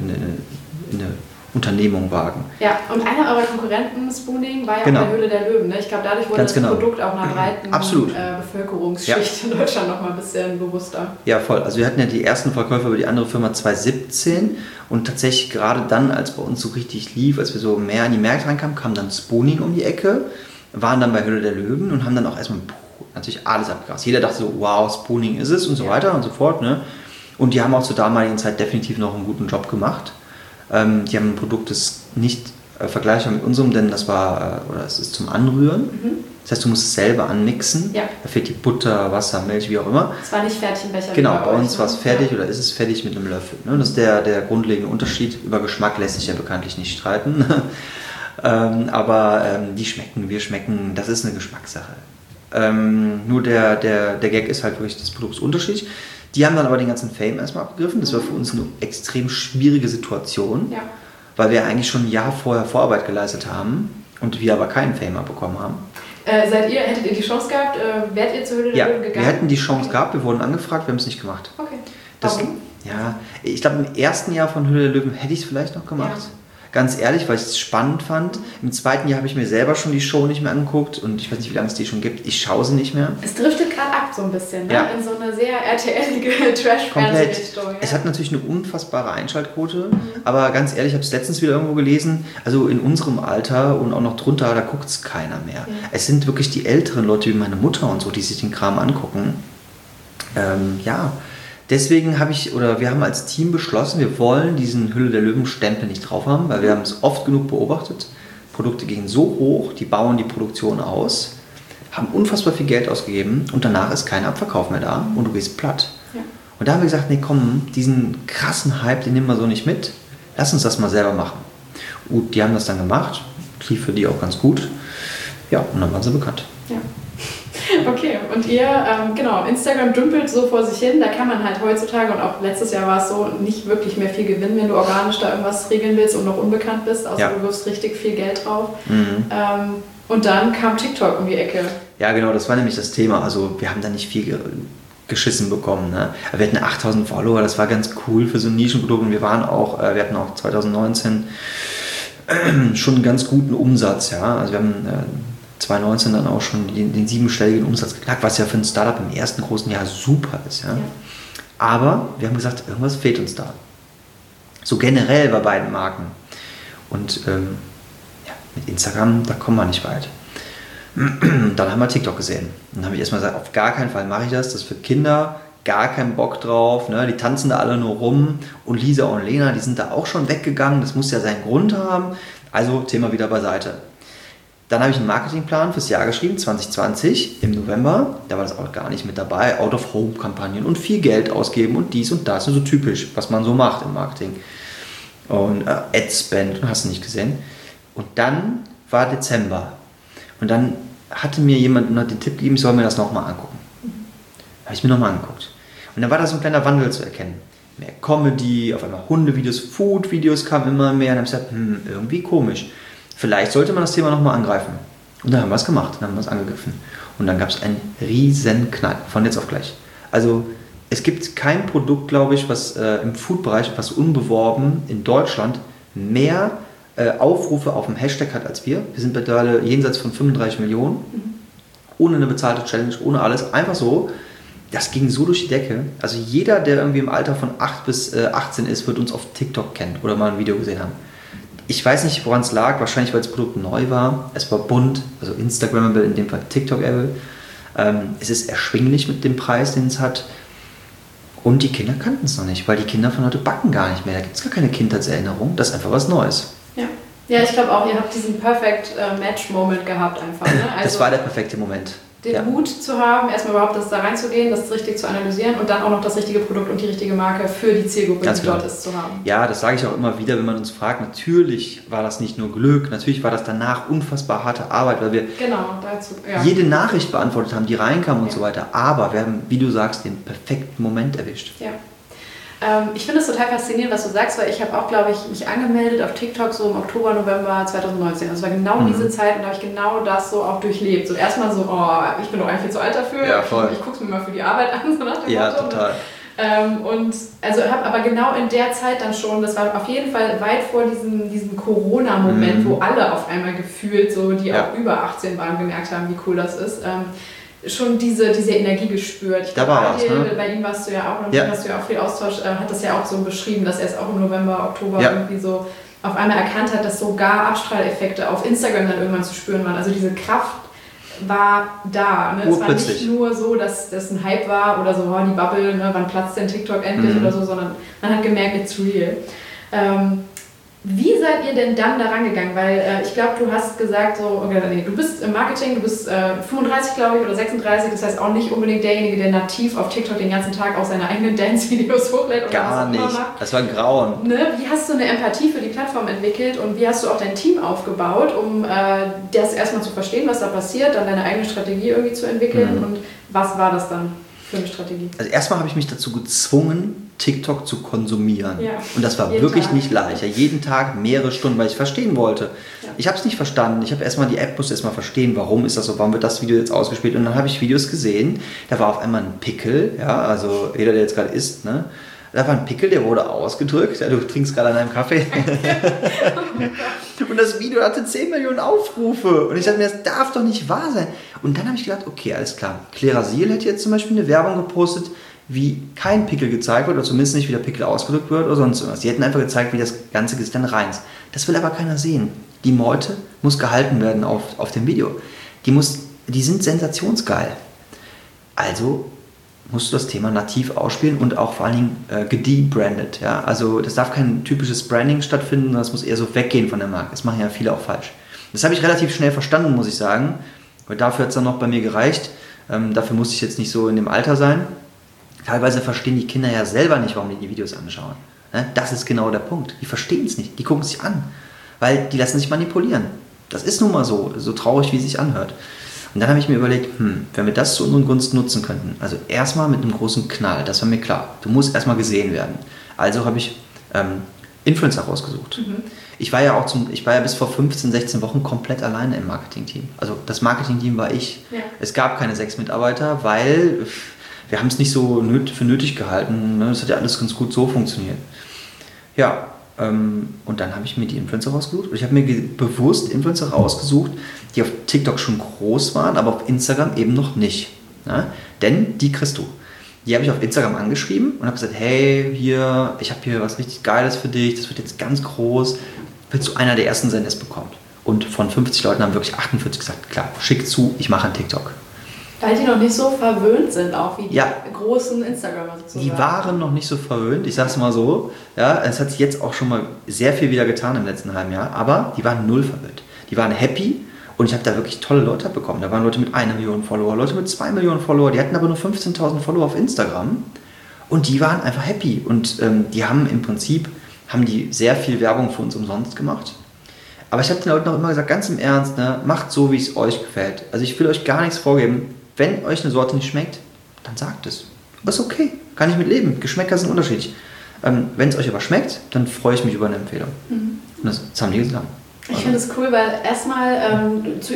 in eine Unternehmung wagen. Ja, und einer eurer Konkurrenten, Spooning, war ja auch in der Höhle der Löwen. Ne? Ich glaube, dadurch wurde das Produkt auch einer breiten Bevölkerungsschicht in Deutschland noch mal ein bisschen bewusster. Ja, voll. Also wir hatten ja die ersten Verkäufe über die andere Firma 2017 und tatsächlich gerade dann, als bei uns so richtig lief, als wir so mehr in die Märkte reinkamen, kam dann Spooning um die Ecke, waren dann bei Höhle der Löwen und haben dann auch erstmal natürlich alles abgegrast. Jeder dachte so, wow, Spooning ist es und so weiter und so fort. Ne? Und die haben auch zur damaligen Zeit definitiv noch einen guten Job gemacht. Die haben ein Produkt, das nicht vergleichbar mit unserem, denn das ist zum Anrühren. Das heißt, du musst es selber anmixen. Ja. Da fehlt die Butter, Wasser, Milch, wie auch immer. Es war nicht fertig im Becher. Genau, bei uns war es fertig oder ist es fertig mit einem Löffel. Ne? Das ist der grundlegende Unterschied. Über Geschmack lässt sich ja bekanntlich nicht streiten. Aber die schmecken, wir schmecken, das ist eine Geschmackssache. Nur der Gag ist halt wirklich das Produktsunterschied. Die haben dann aber den ganzen Fame erstmal abgegriffen. Das war für uns eine extrem schwierige Situation, weil wir eigentlich schon ein Jahr vorher Vorarbeit geleistet haben und wir aber keinen Fame abbekommen haben. Hättet ihr die Chance gehabt, wärt ihr zur Höhle der Löwen gegangen? Wir hätten die Chance gehabt, wir wurden angefragt, wir haben es nicht gemacht. Okay. Warum? Ich glaube, im ersten Jahr von Höhle der Löwen hätte ich es vielleicht noch gemacht. Ja. Ganz ehrlich, weil ich es spannend fand. Im zweiten Jahr habe ich mir selber schon die Show nicht mehr angeguckt und ich weiß nicht, wie lange es die schon gibt. Ich schaue sie nicht mehr. Es driftet gerade ab so ein bisschen, ne? In so eine sehr RTL-ige Trash-Fernseh-Richtung. Es hat natürlich eine unfassbare Einschaltquote, aber ganz ehrlich, ich habe es letztens wieder irgendwo gelesen, also in unserem Alter und auch noch drunter, da guckt es keiner mehr. Ja. Es sind wirklich die älteren Leute wie meine Mutter und so, die sich den Kram angucken. Deswegen wir haben als Team beschlossen, wir wollen diesen Hülle der Löwen-Stempel nicht drauf haben, weil wir haben es oft genug beobachtet. Produkte gehen so hoch, die bauen die Produktion aus, haben unfassbar viel Geld ausgegeben und danach ist kein Abverkauf mehr da und du gehst platt. Ja. Und da haben wir gesagt, nee komm, diesen krassen Hype, den nehmen wir so nicht mit, lass uns das mal selber machen. Und die haben das dann gemacht, lief für die auch ganz gut. Ja, und dann waren sie bekannt. Ja. Okay, und ihr, Instagram dümpelt so vor sich hin, da kann man halt heutzutage, und auch letztes Jahr war es so, nicht wirklich mehr viel gewinnen, wenn du organisch da irgendwas regeln willst und noch unbekannt bist, außer du wirfst richtig viel Geld drauf. Und dann kam TikTok um die Ecke. Ja, genau, das war nämlich das Thema, also wir haben da nicht viel geschissen bekommen. Ne? Wir hatten 8000 Follower, das war ganz cool für so ein Nischenprodukt und wir hatten auch 2019 schon einen ganz guten Umsatz, ja, also wir haben 2019 dann auch schon den 7-stelligen Umsatz geknackt, was ja für ein Startup im ersten großen Jahr super ist. Ja? Aber wir haben gesagt, irgendwas fehlt uns da. So generell bei beiden Marken. Und mit Instagram, da kommen wir nicht weit. Dann haben wir TikTok gesehen. Und dann habe ich erstmal gesagt, auf gar keinen Fall mache ich das. Das ist für Kinder, gar keinen Bock drauf. Ne? Die tanzen da alle nur rum. Und Lisa und Lena, die sind da auch schon weggegangen. Das muss ja seinen Grund haben. Also Thema wieder beiseite. Dann habe ich einen Marketingplan fürs Jahr geschrieben, 2020 im November. Da war das auch gar nicht mit dabei. Out-of-Home-Kampagnen und viel Geld ausgeben und dies und das. So typisch, was man so macht im Marketing. Und Ad-Spend, hast du nicht gesehen. Und dann war Dezember. Und dann hatte mir jemand den Tipp gegeben, ich soll mir das nochmal angucken. Habe ich mir nochmal angeguckt. Und dann war da so ein kleiner Wandel zu erkennen. Mehr Comedy, auf einmal Hundevideos, Food-Videos kamen immer mehr. Und dann habe ich gesagt, irgendwie komisch. Vielleicht sollte man das Thema nochmal angreifen. Und dann haben wir es gemacht, dann haben wir es angegriffen. Und dann gab es einen riesen Knall, von jetzt auf gleich. Also es gibt kein Produkt, glaube ich, was im Food-Bereich, was unbeworben in Deutschland mehr Aufrufe auf dem Hashtag hat als wir. Wir sind mittlerweile jenseits von 35 Millionen. Ohne eine bezahlte Challenge, ohne alles. Einfach so. Das ging so durch die Decke. Also jeder, der irgendwie im Alter von 8 bis 18 ist, wird uns auf TikTok kennen oder mal ein Video gesehen haben. Ich weiß nicht, woran es lag. Wahrscheinlich, weil das Produkt neu war. Es war bunt, also Instagrammable, in dem Fall TikTokable. Es ist erschwinglich mit dem Preis, den es hat. Und die Kinder kannten es noch nicht, weil die Kinder von heute backen gar nicht mehr. Da gibt es gar keine Kindheitserinnerung. Das ist einfach was Neues. Ja, ich glaube auch, ihr habt diesen Perfect Match-Moment gehabt einfach. Ne? Also das war der perfekte Moment. Den Mut zu haben, erstmal überhaupt das da reinzugehen, das richtig zu analysieren und dann auch noch das richtige Produkt und die richtige Marke für die Zielgruppe, die dort ist, zu haben. Ja, das sage ich auch immer wieder, wenn man uns fragt. Natürlich war das nicht nur Glück, natürlich war das danach unfassbar harte Arbeit, weil wir jede Nachricht beantwortet haben, die reinkam und so weiter. Aber wir haben, wie du sagst, den perfekten Moment erwischt. Ja. Ich finde es total faszinierend, was du sagst, weil ich habe auch, glaube ich, mich angemeldet auf TikTok so im Oktober, November 2019. Also es war genau diese Zeit und da habe ich genau das so auch durchlebt. So erstmal so, ich bin doch eigentlich viel zu alt dafür. Ja, voll. Ich gucke es mir mal für die Arbeit an, so nach dem Motto. Total. Und also habe aber genau in der Zeit dann schon, das war auf jeden Fall weit vor diesem Corona-Moment, wo alle auf einmal gefühlt, so die auch über 18 waren, gemerkt haben, wie cool das ist. Schon diese Energie gespürt. Ich da war was, ne? Bei ihm warst du ja auch, und hast du ja auch viel Austausch, hat das ja auch so beschrieben, dass er es auch im November, Oktober irgendwie so auf einmal erkannt hat, dass sogar Abstrahleffekte auf Instagram dann irgendwann zu spüren waren. Also diese Kraft war da. Ne? Es war nicht nur so, dass das ein Hype war oder so, die Bubble, ne? Wann platzt denn TikTok endlich oder so, sondern man hat gemerkt, it's real. Wie seid ihr denn dann da rangegangen? Weil ich glaube, du hast gesagt, du bist im Marketing, du bist 35, glaube ich, oder 36, das heißt auch nicht unbedingt derjenige, der nativ auf TikTok den ganzen Tag auch seine eigenen Dance-Videos hochlädt. Oder gar nicht, das war ein Grauen. Ne? Wie hast du eine Empathie für die Plattform entwickelt und wie hast du auch dein Team aufgebaut, um das erstmal zu verstehen, was da passiert, dann deine eigene Strategie irgendwie zu entwickeln und was war das dann für eine Strategie? Also erstmal habe ich mich dazu gezwungen, TikTok zu konsumieren. Ja. Und das war wirklich nicht leicht. Ja, jeden Tag mehrere Stunden, weil ich verstehen wollte. Ja. Ich habe es nicht verstanden. Ich habe erstmal die App, musste erstmal verstehen, warum ist das so, warum wird das Video jetzt ausgespielt. Und dann habe ich Videos gesehen, da war auf einmal ein Pickel, also jeder, der jetzt gerade isst, ne? Da war ein Pickel, der wurde ausgedrückt. Ja, du trinkst gerade an einem Kaffee. Und das Video hatte 10 Millionen Aufrufe. Und ich dachte mir, das darf doch nicht wahr sein. Und dann habe ich gedacht, okay, alles klar. Klerasil hätte jetzt zum Beispiel eine Werbung gepostet, wie kein Pickel gezeigt wird, oder zumindest nicht, wie der Pickel ausgedrückt wird oder sonst was. Sie hätten einfach gezeigt, wie das ganze Gesicht dann rein ist. Das will aber keiner sehen. Die Meute muss gehalten werden auf dem Video. Die sind sensationsgeil. Also musst du das Thema nativ ausspielen und auch vor allen Dingen gedebrandet. Ja? Also das darf kein typisches Branding stattfinden, das muss eher so weggehen von der Marke. Das machen ja viele auch falsch. Das habe ich relativ schnell verstanden, muss ich sagen. Weil dafür hat es dann noch bei mir gereicht. Dafür musste ich jetzt nicht so in dem Alter sein. Teilweise verstehen die Kinder ja selber nicht, warum die Videos anschauen. Das ist genau der Punkt. Die verstehen es nicht. Die gucken es sich an. Weil die lassen sich manipulieren. Das ist nun mal so traurig, wie es sich anhört. Und dann habe ich mir überlegt, wenn wir das zu unseren Gunsten nutzen könnten, also erstmal mit einem großen Knall, das war mir klar. Du musst erstmal gesehen werden. Also habe ich Influencer rausgesucht. Ich war ja bis vor 15, 16 Wochen komplett alleine im Marketing-Team. Also das Marketing-Team war ich. Ja. Es gab keine 6 Mitarbeiter, weil wir haben es nicht so für nötig gehalten. Ne? Das hat ja alles ganz gut so funktioniert. Ja, und dann habe ich mir die Influencer rausgesucht. Und ich habe mir bewusst Influencer rausgesucht, die auf TikTok schon groß waren, aber auf Instagram eben noch nicht. Ne? Denn die kriegst du. Die habe ich auf Instagram angeschrieben und habe gesagt, hey, ich habe hier was richtig Geiles für dich, das wird jetzt ganz groß. Willst du einer der ersten sein, der es bekommt? Und von 50 Leuten haben wirklich 48 gesagt, klar, schick zu, ich mache einen TikTok. Weil die noch nicht so verwöhnt sind, auch wie die großen Instagramer sozusagen. Die waren noch nicht so verwöhnt, ich sag's mal so. Ja, es hat sich jetzt auch schon mal sehr viel wieder getan im letzten halben Jahr, aber die waren null verwöhnt. Die waren happy und ich habe da wirklich tolle Leute bekommen. Da waren Leute mit 1 Million Follower, Leute mit 2 Millionen Follower, die hatten aber nur 15.000 Follower auf Instagram und die waren einfach happy. Und die haben im Prinzip sehr viel Werbung für uns umsonst gemacht. Aber ich habe den Leuten auch immer gesagt, ganz im Ernst, ne, macht so, wie es euch gefällt. Also ich will euch gar nichts vorgeben. Wenn euch eine Sorte nicht schmeckt, dann sagt es. Aber ist okay, kann ich mit leben. Geschmäcker sind unterschiedlich. Wenn es euch aber schmeckt, dann freue ich mich über eine Empfehlung. Und das haben die gesagt. Ich finde es cool, weil erstmal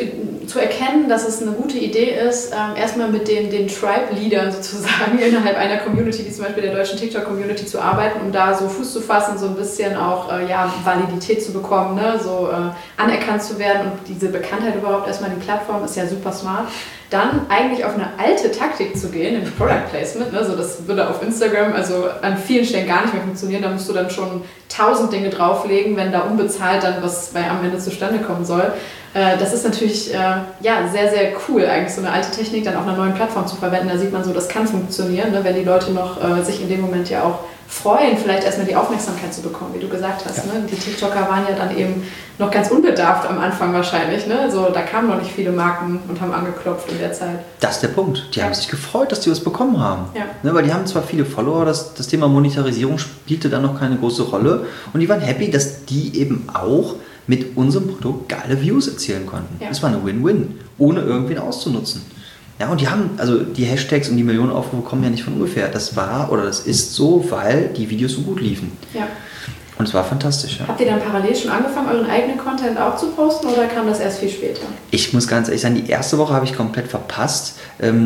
zu erkennen, dass es eine gute Idee ist, erstmal mit den Tribe-Leadern sozusagen innerhalb einer Community, wie zum Beispiel der deutschen TikTok-Community, zu arbeiten, um da so Fuß zu fassen, so ein bisschen auch Validität zu bekommen, ne? So anerkannt zu werden, und diese Bekanntheit überhaupt erstmal, die Plattform ist ja super smart. Dann eigentlich auf eine alte Taktik zu gehen, nämlich Product Placement. Ne? So, das würde auf Instagram also an vielen Stellen gar nicht mehr funktionieren. Da musst du dann schon 1000 Dinge drauflegen, wenn da unbezahlt dann was am Ende zustande kommen soll. Das ist natürlich sehr, sehr cool, eigentlich so eine alte Technik dann auf einer neuen Plattform zu verwenden. Da sieht man so, das kann funktionieren, ne? Wenn die Leute noch sich in dem Moment ja auch freuen, vielleicht erstmal die Aufmerksamkeit zu bekommen, wie du gesagt hast. Ja. Ne? Die TikToker waren ja dann eben noch ganz unbedarft am Anfang wahrscheinlich. Ne? Also, da kamen noch nicht viele Marken und haben angeklopft in der Zeit. Das ist der Punkt. Die haben sich gefreut, dass die was bekommen haben. Ja. Ne? Weil die haben zwar viele Follower, das Thema Monetarisierung spielte dann noch keine große Rolle. Und die waren happy, dass die eben auch mit unserem Produkt geile Views erzielen konnten. Ja. Das war eine Win-Win, ohne irgendwen auszunutzen. Ja, und die haben, also die Hashtags und die Millionen Aufrufe kommen ja nicht von ungefähr. Das war oder das ist so, weil die Videos so gut liefen. Ja. Und es war fantastisch. Ja. Habt ihr dann parallel schon angefangen, euren eigenen Content auch zu posten, oder kam das erst viel später? Ich muss ganz ehrlich sagen, die erste Woche habe ich komplett verpasst.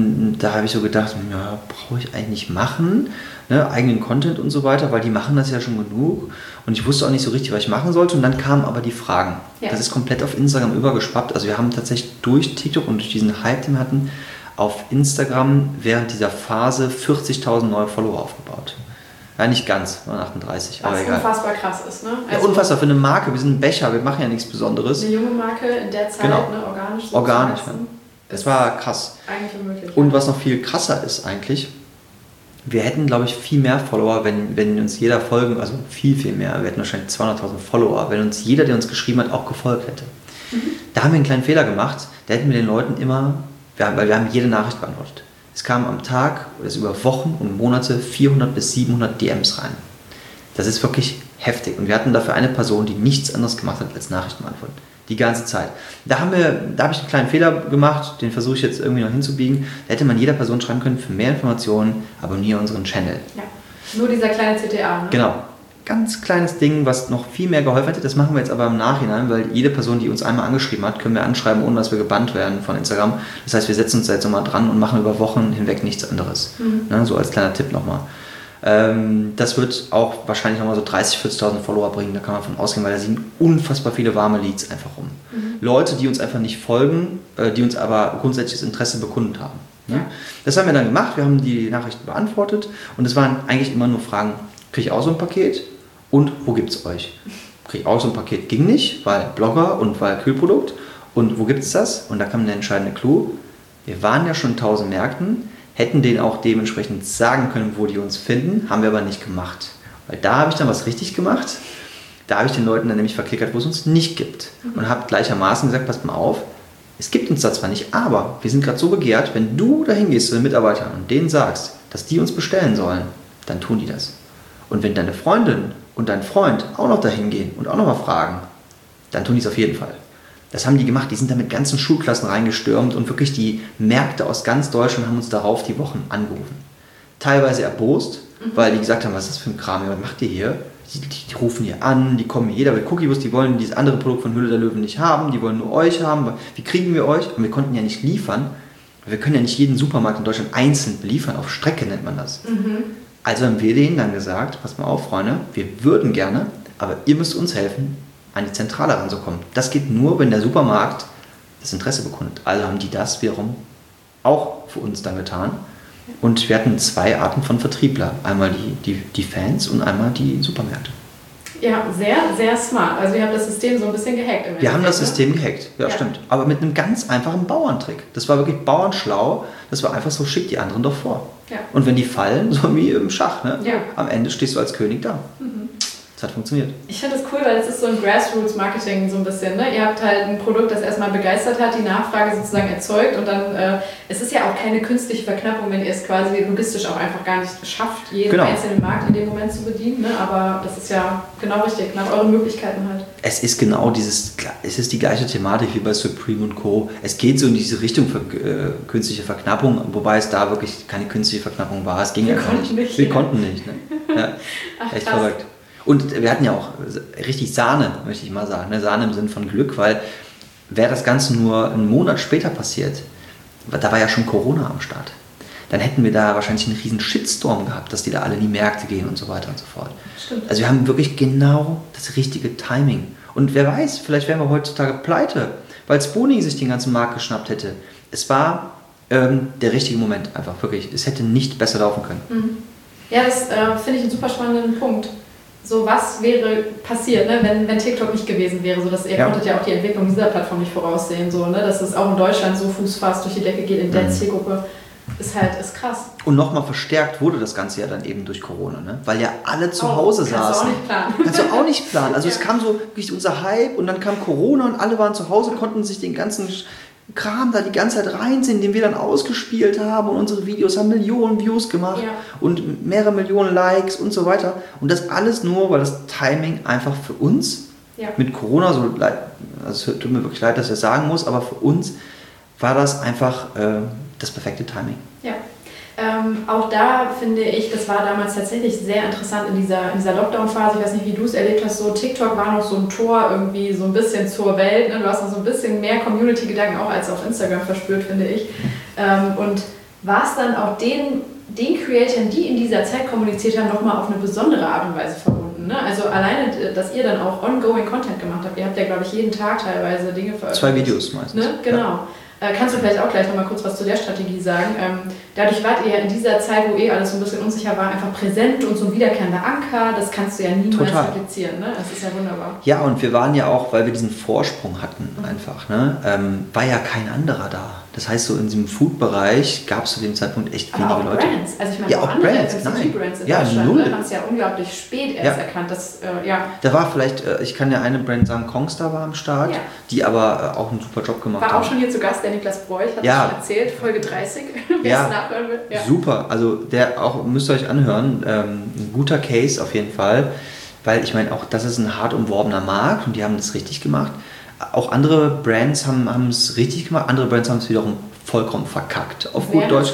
Da habe ich so gedacht, ja, brauche ich eigentlich machen, ne, eigenen Content und so weiter, weil die machen das ja schon genug. Und ich wusste auch nicht so richtig, was ich machen sollte. Und dann kamen aber die Fragen. Ja. Das ist komplett auf Instagram übergeschwappt. Also wir haben tatsächlich durch TikTok und durch diesen Hype, den wir hatten, auf Instagram während dieser Phase 40.000 neue Follower aufgebaut. Ja, nicht ganz, 38, aber egal. Was unfassbar krass ist, ne? Also ja, unfassbar für eine Marke, wir sind ein Becher, wir machen ja nichts Besonderes. Eine junge Marke in der Zeit, genau. Ne, organisch. So organisch, ja. Das war krass. Eigentlich unmöglich. Und was noch viel krasser ist eigentlich, wir hätten, glaube ich, viel mehr Follower, wenn uns jeder folgen, also viel mehr, wir hätten wahrscheinlich 200.000 Follower, wenn uns jeder, der uns geschrieben hat, auch gefolgt hätte. Mhm. Da haben wir einen kleinen Fehler gemacht, da hätten wir den Leuten immer, weil wir haben jede Nachricht beantwortet. Es kamen am Tag, oder es über Wochen und Monate 400 bis 700 DMs rein. Das ist wirklich heftig. Und wir hatten dafür eine Person, die nichts anderes gemacht hat, als Nachrichten beantworten. Die ganze Zeit. Da habe ich einen kleinen Fehler gemacht, den versuche ich jetzt irgendwie noch hinzubiegen. Da hätte man jeder Person schreiben können, für mehr Informationen abonniere unseren Channel. Ja, nur dieser kleine CTA, ne? Genau. Ganz kleines Ding, was noch viel mehr geholfen hätte. Das machen wir jetzt aber im Nachhinein, weil jede Person, die uns einmal angeschrieben hat, können wir anschreiben, ohne dass wir gebannt werden von Instagram. Das heißt, wir setzen uns da jetzt nochmal dran und machen über Wochen hinweg nichts anderes. Mhm. Ne, so als kleiner Tipp nochmal. Das wird auch wahrscheinlich nochmal so 30.000, 40.000 Follower bringen. Da kann man von ausgehen, weil da sind unfassbar viele warme Leads einfach rum. Mhm. Leute, die uns einfach nicht folgen, die uns aber grundsätzliches Interesse bekundet haben. Ne? Ja. Das haben wir dann gemacht. Wir haben die Nachrichten beantwortet und es waren eigentlich immer nur Fragen, kriege ich auch so ein Paket? Und wo gibt es euch? Kriege ich auch so ein Paket? Ging nicht, weil Blogger und weil Kühlprodukt. Und wo gibt es das? Und da kam der entscheidende Clou. Wir waren ja schon in 1000 Märkten, hätten denen auch dementsprechend sagen können, wo die uns finden, haben wir aber nicht gemacht. Weil da habe ich dann was richtig gemacht. Da habe ich den Leuten dann nämlich verklickert, wo es uns nicht gibt. Und habe gleichermaßen gesagt, passt mal auf, es gibt uns da zwar nicht, aber wir sind gerade so begehrt, wenn du dahin gehst zu den Mitarbeitern und denen sagst, dass die uns bestellen sollen, dann tun die das. Und wenn deine Freundin und dein Freund auch noch dahin gehen und auch noch mal fragen, dann tun die es auf jeden Fall. Das haben die gemacht, die sind da mit ganzen Schulklassen reingestürmt und wirklich die Märkte aus ganz Deutschland haben uns darauf die Wochen angerufen. Teilweise erbost, weil die gesagt haben, was ist das für ein Kram, was macht ihr hier? Die rufen hier an, die kommen hier, jeder will Cookiebus, die wollen dieses andere Produkt von Höhle der Löwen nicht haben, die wollen nur euch haben. Wie kriegen wir euch? Und wir konnten ja nicht liefern. Wir können ja nicht jeden Supermarkt in Deutschland einzeln beliefern, auf Strecke nennt man das. Mhm. Also haben wir denen dann gesagt, pass mal auf, Freunde, wir würden gerne, aber ihr müsst uns helfen, an die Zentrale ranzukommen. Das geht nur, wenn der Supermarkt das Interesse bekundet. Also haben die das wiederum auch für uns dann getan. Und wir hatten 2 Arten von Vertriebler. Einmal die Fans und einmal die Supermärkte. Ja, sehr, sehr smart. Also ihr habt das System so ein bisschen gehackt. Wir haben das System gehackt, ja, stimmt. Aber mit einem ganz einfachen Bauerntrick. Das war wirklich bauernschlau. Das war einfach so, schick die anderen doch vor. Ja. Und wenn die fallen, so wie im Schach, ne? Ja. Am Ende stehst du als König da. Mhm. Das hat funktioniert. Ich finde das cool, weil es ist so ein Grassroots-Marketing so ein bisschen. Ne? Ihr habt halt ein Produkt, das erstmal begeistert hat, die Nachfrage sozusagen erzeugt und dann, es ist ja auch keine künstliche Verknappung, wenn ihr es quasi logistisch auch einfach gar nicht schafft, jeden einzelnen Markt in dem Moment zu bedienen. Ne? Aber das ist ja genau richtig, nach euren Möglichkeiten halt. Es ist genau es ist die gleiche Thematik wie bei Supreme und Co. Es geht so in diese Richtung für künstliche Verknappung, wobei es da wirklich keine künstliche Verknappung war. Es ging ja gar nicht. Wir konnten nicht. Ne? Ja. Ach, echt verrückt. Und wir hatten ja auch richtig Sahne, möchte ich mal sagen. Ne? Sahne im Sinn von Glück, weil wäre das Ganze nur einen Monat später passiert, da war ja schon Corona am Start. Dann hätten wir da wahrscheinlich einen riesen Shitstorm gehabt, dass die da alle in die Märkte gehen und so weiter und so fort. Stimmt. Also wir haben wirklich genau das richtige Timing. Und wer weiß, vielleicht wären wir heutzutage pleite, weil Spooning sich den ganzen Markt geschnappt hätte. Es war der richtige Moment, einfach wirklich. Es hätte nicht besser laufen können. Mhm. Ja, das finde ich einen super spannenden Punkt. So, was wäre passiert, ne, wenn TikTok nicht gewesen wäre? So, dass ihr konntet ja auch die Entwicklung dieser Plattform nicht voraussehen, so, ne, dass es auch in Deutschland so fußfast durch die Decke geht in der Zielgruppe. Ist krass. Und nochmal verstärkt wurde das Ganze ja dann eben durch Corona, ne? Weil ja alle zu Hause saßen. Kannst du auch nicht planen. Also es kam so wirklich unser Hype und dann kam Corona und alle waren zu Hause, konnten sich den ganzen Kram da die ganze Zeit reinziehen, den wir dann ausgespielt haben und unsere Videos haben Millionen Views gemacht und mehrere Millionen Likes und so weiter. Und das alles nur, weil das Timing einfach für uns mit Corona so leid, also es tut mir wirklich leid, dass ich das sagen muss, aber für uns war das einfach das perfekte Timing. Ja. Auch da finde ich, das war damals tatsächlich sehr interessant in dieser Lockdown-Phase. Ich weiß nicht, wie du es erlebt hast. So TikTok war noch so ein Tor irgendwie so ein bisschen zur Welt. Ne? Du hast noch so ein bisschen mehr Community-Gedanken auch als auf Instagram verspürt, finde ich. Und war es dann auch den Creatoren, die in dieser Zeit kommuniziert haben, nochmal auf eine besondere Art und Weise verbunden. Ne? Also alleine, dass ihr dann auch ongoing Content gemacht habt. Ihr habt ja, glaube ich, jeden Tag teilweise Dinge veröffentlicht. 2 Videos meistens. Ne? Genau. Ja. Kannst du vielleicht auch gleich nochmal kurz was zu der Strategie sagen? Dadurch wart ihr ja in dieser Zeit, wo alles so ein bisschen unsicher war, einfach präsent und so ein wiederkehrender Anker. Das kannst du ja niemals replizieren. Ne? Das ist ja wunderbar. Ja, und wir waren ja auch, weil wir diesen Vorsprung hatten einfach, ne? War ja kein anderer da. Das heißt, so in diesem Food-Bereich gab es zu dem Zeitpunkt echt wenige auch Leute. Brands. Also ich meine, ja, auch Brands, Brands in Deutschland haben es ja unglaublich spät erst erkannt. Dass, Da war vielleicht, ich kann ja eine Brand sagen, Kongstar war am Start, die aber auch einen super Job gemacht hat. War auch schon hier zu Gast, der Niklas Broich, hat es schon erzählt, Folge 30, wer es nachhören will. Ja. Super, also der auch, müsst ihr euch anhören, ein guter Case auf jeden Fall, weil ich meine, auch das ist ein hart umworbener Markt und die haben das richtig gemacht. Auch andere Brands haben es richtig gemacht, andere Brands haben es wiederum vollkommen verkackt. Auf gut Deutsch.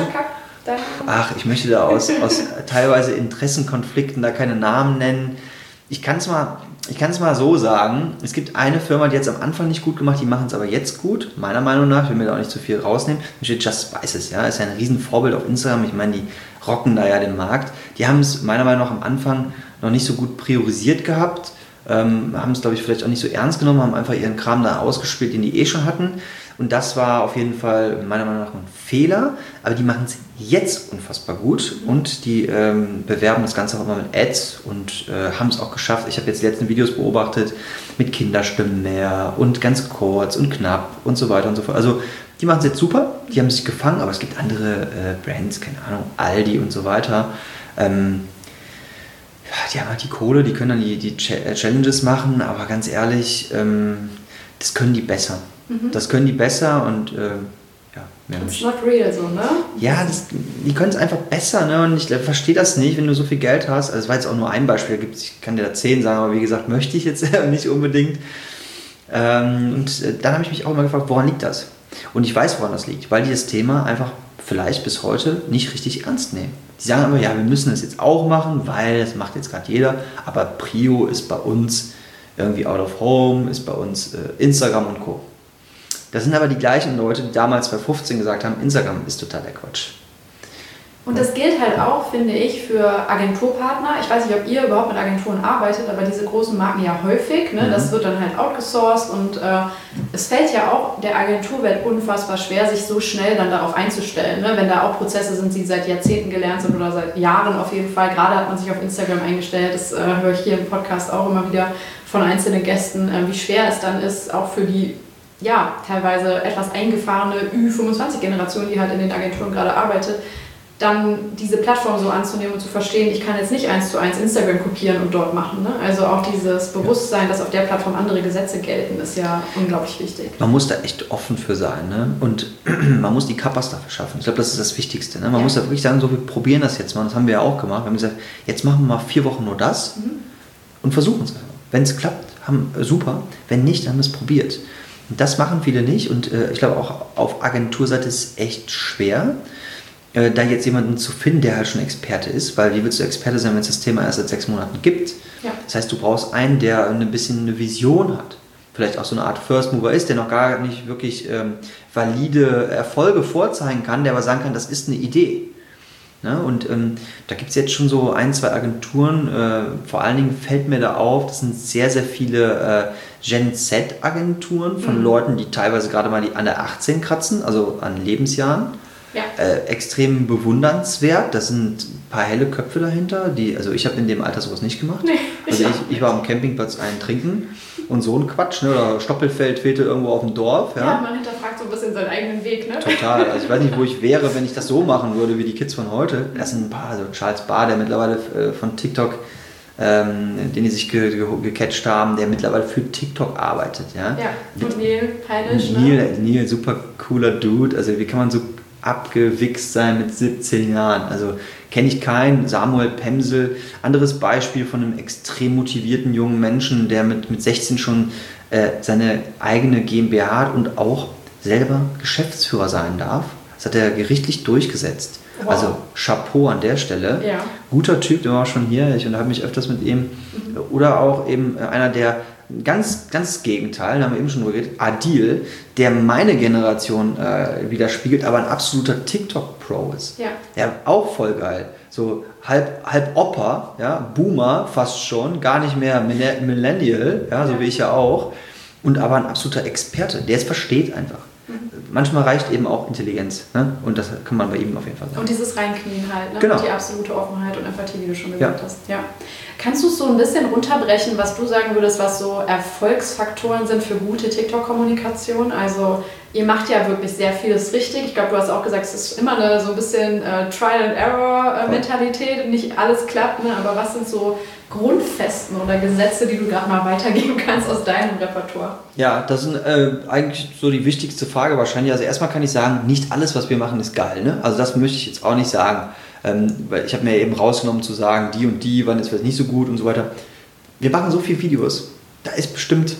Ach, ich möchte da aus teilweise Interessenkonflikten da keine Namen nennen. Ich kann es mal so sagen, es gibt eine Firma, die hat es am Anfang nicht gut gemacht, die machen es aber jetzt gut, meiner Meinung nach, ich will mir da auch nicht zu viel rausnehmen. Just Spices, ist ja ein Riesenvorbild auf Instagram, ich meine, die rocken da ja den Markt. Die haben es meiner Meinung nach am Anfang noch nicht so gut priorisiert gehabt, haben es, glaube ich, vielleicht auch nicht so ernst genommen, haben einfach ihren Kram da ausgespielt, den die schon hatten. Und das war auf jeden Fall meiner Meinung nach ein Fehler, aber die machen es jetzt unfassbar gut und die bewerben das Ganze auch immer mit Ads und haben es auch geschafft. Ich habe jetzt die letzten Videos beobachtet mit Kinderstimmen mehr und ganz kurz und knapp und so weiter und so fort. Also die machen es jetzt super, die haben sich gefangen, aber es gibt andere Brands, keine Ahnung, Aldi und so weiter. Die haben halt die Kohle, die können dann die Challenges machen, aber ganz ehrlich, das können die besser. Das können die besser und It's not real so, ne? Ja, die können es einfach besser, ne? Und ich verstehe das nicht, wenn du so viel Geld hast. Also es war jetzt auch nur ein Beispiel, ich kann dir da 10 sagen, aber wie gesagt, möchte ich jetzt nicht unbedingt. Und dann habe ich mich auch immer gefragt, woran liegt das? Und ich weiß, woran das liegt, weil die das Thema einfach vielleicht bis heute nicht richtig ernst nehmen. Die sagen aber, ja, wir müssen das jetzt auch machen, weil das macht jetzt gerade jeder, aber Prio ist bei uns irgendwie out of home, ist bei uns Instagram und Co. Das sind aber die gleichen Leute, die damals bei 15 gesagt haben, Instagram ist totaler Quatsch. Und das gilt halt auch, finde ich, für Agenturpartner. Ich weiß nicht, ob ihr überhaupt mit Agenturen arbeitet, aber diese großen Marken ja häufig. Ne? Das wird dann halt outgesourced und es fällt ja auch der Agenturwelt unfassbar schwer, sich so schnell dann darauf einzustellen. Ne? Wenn da auch Prozesse sind, die seit Jahrzehnten gelernt sind oder seit Jahren auf jeden Fall. Gerade hat man sich auf Instagram eingestellt, das höre ich hier im Podcast auch immer wieder von einzelnen Gästen, wie schwer es dann ist, auch für die teilweise etwas eingefahrene Ü25-Generation, die halt in den Agenturen gerade arbeitet, dann diese Plattform so anzunehmen und zu verstehen, ich kann jetzt nicht 1:1 Instagram kopieren und dort machen. Ne? Also auch dieses Bewusstsein, dass auf der Plattform andere Gesetze gelten, ist ja unglaublich wichtig. Man muss da echt offen für sein, ne? Und man muss die Kappas dafür schaffen. Ich glaube, das ist das Wichtigste. Ne? Man muss da wirklich sagen, so, wir probieren das jetzt mal. Das haben wir ja auch gemacht. Wir haben gesagt, jetzt machen wir mal 4 Wochen nur das und versuchen es einfach. Wenn es klappt, super. Wenn nicht, dann haben wir es probiert. Und das machen viele nicht und ich glaube auch auf Agenturseite ist es echt schwer. da jetzt jemanden zu finden, der halt schon Experte ist, weil wie willst du Experte sein, wenn es das Thema erst seit 6 Monaten gibt? Ja. Das heißt, du brauchst einen, der ein bisschen eine Vision hat. Vielleicht auch so eine Art First Mover ist, der noch gar nicht wirklich valide Erfolge vorzeigen kann, der aber sagen kann, das ist eine Idee. Ne? Und da gibt es jetzt schon so 1, 2 Agenturen, vor allen Dingen fällt mir da auf, das sind sehr, sehr viele Gen Z-Agenturen von Leuten, die teilweise gerade mal an der 18 kratzen, also an Lebensjahren. Ja. Extrem bewundernswert, da sind ein paar helle Köpfe dahinter, also ich habe in dem Alter sowas nicht gemacht. Nee, also ich war am Campingplatz trinken und so ein Quatsch, ne? Oder Stoppelfeld fehlte irgendwo auf dem Dorf. Ja, man hinterfragt so ein bisschen seinen eigenen Weg. Ne? Total, also ich weiß nicht, wo ich wäre, wenn ich das so machen würde wie die Kids von heute. Das sind ein paar, also Charles Barr, der mittlerweile von TikTok, den die sich gecatcht haben, der mittlerweile für TikTok arbeitet. Ja, und Neil Heinisch. Neil, super cooler Dude, also wie kann man so abgewichst sein mit 17 Jahren. Also kenne ich keinen. Samuel Pemsel, anderes Beispiel von einem extrem motivierten jungen Menschen, der mit 16 schon seine eigene GmbH hat und auch selber Geschäftsführer sein darf. Das hat er gerichtlich durchgesetzt. Wow. Also Chapeau an der Stelle. Ja. Guter Typ, der war schon hier. Ich unterhalte mich öfters mit ihm. Oder auch eben einer, der ganz Gegenteil, da haben wir eben schon drüber geredet, Adil, der meine Generation widerspiegelt, aber ein absoluter TikTok-Pro ist. Ja. Ja, auch voll geil. So halb Opa, ja, Boomer fast schon, gar nicht mehr Millennial, ja, so wie ich ja auch, und aber ein absoluter Experte, der es versteht einfach. Manchmal reicht eben auch Intelligenz, ne? Und das kann man bei ihm auf jeden Fall sagen. Und dieses Reinknien halt, ne? Genau. Und die absolute Offenheit und Empathie, wie du schon gesagt hast. Ja. Kannst du es so ein bisschen runterbrechen, was du sagen würdest, was so Erfolgsfaktoren sind für gute TikTok-Kommunikation? Also ihr macht ja wirklich sehr vieles richtig. Ich glaube, du hast auch gesagt, es ist immer so ein bisschen Trial-and-Error-Mentalität. Nicht alles klappt, ne? Aber was sind so Grundfesten oder Gesetze, die du gerade mal weitergeben kannst aus deinem Repertoire? Ja, das ist eigentlich so die wichtigste Frage wahrscheinlich. Also erstmal kann ich sagen, nicht alles, was wir machen, ist geil. Ne? Also das möchte ich jetzt auch nicht sagen. Weil ich habe mir eben rausgenommen zu sagen, die und die waren jetzt vielleicht nicht so gut und so weiter. Wir machen so viele Videos, da ist bestimmt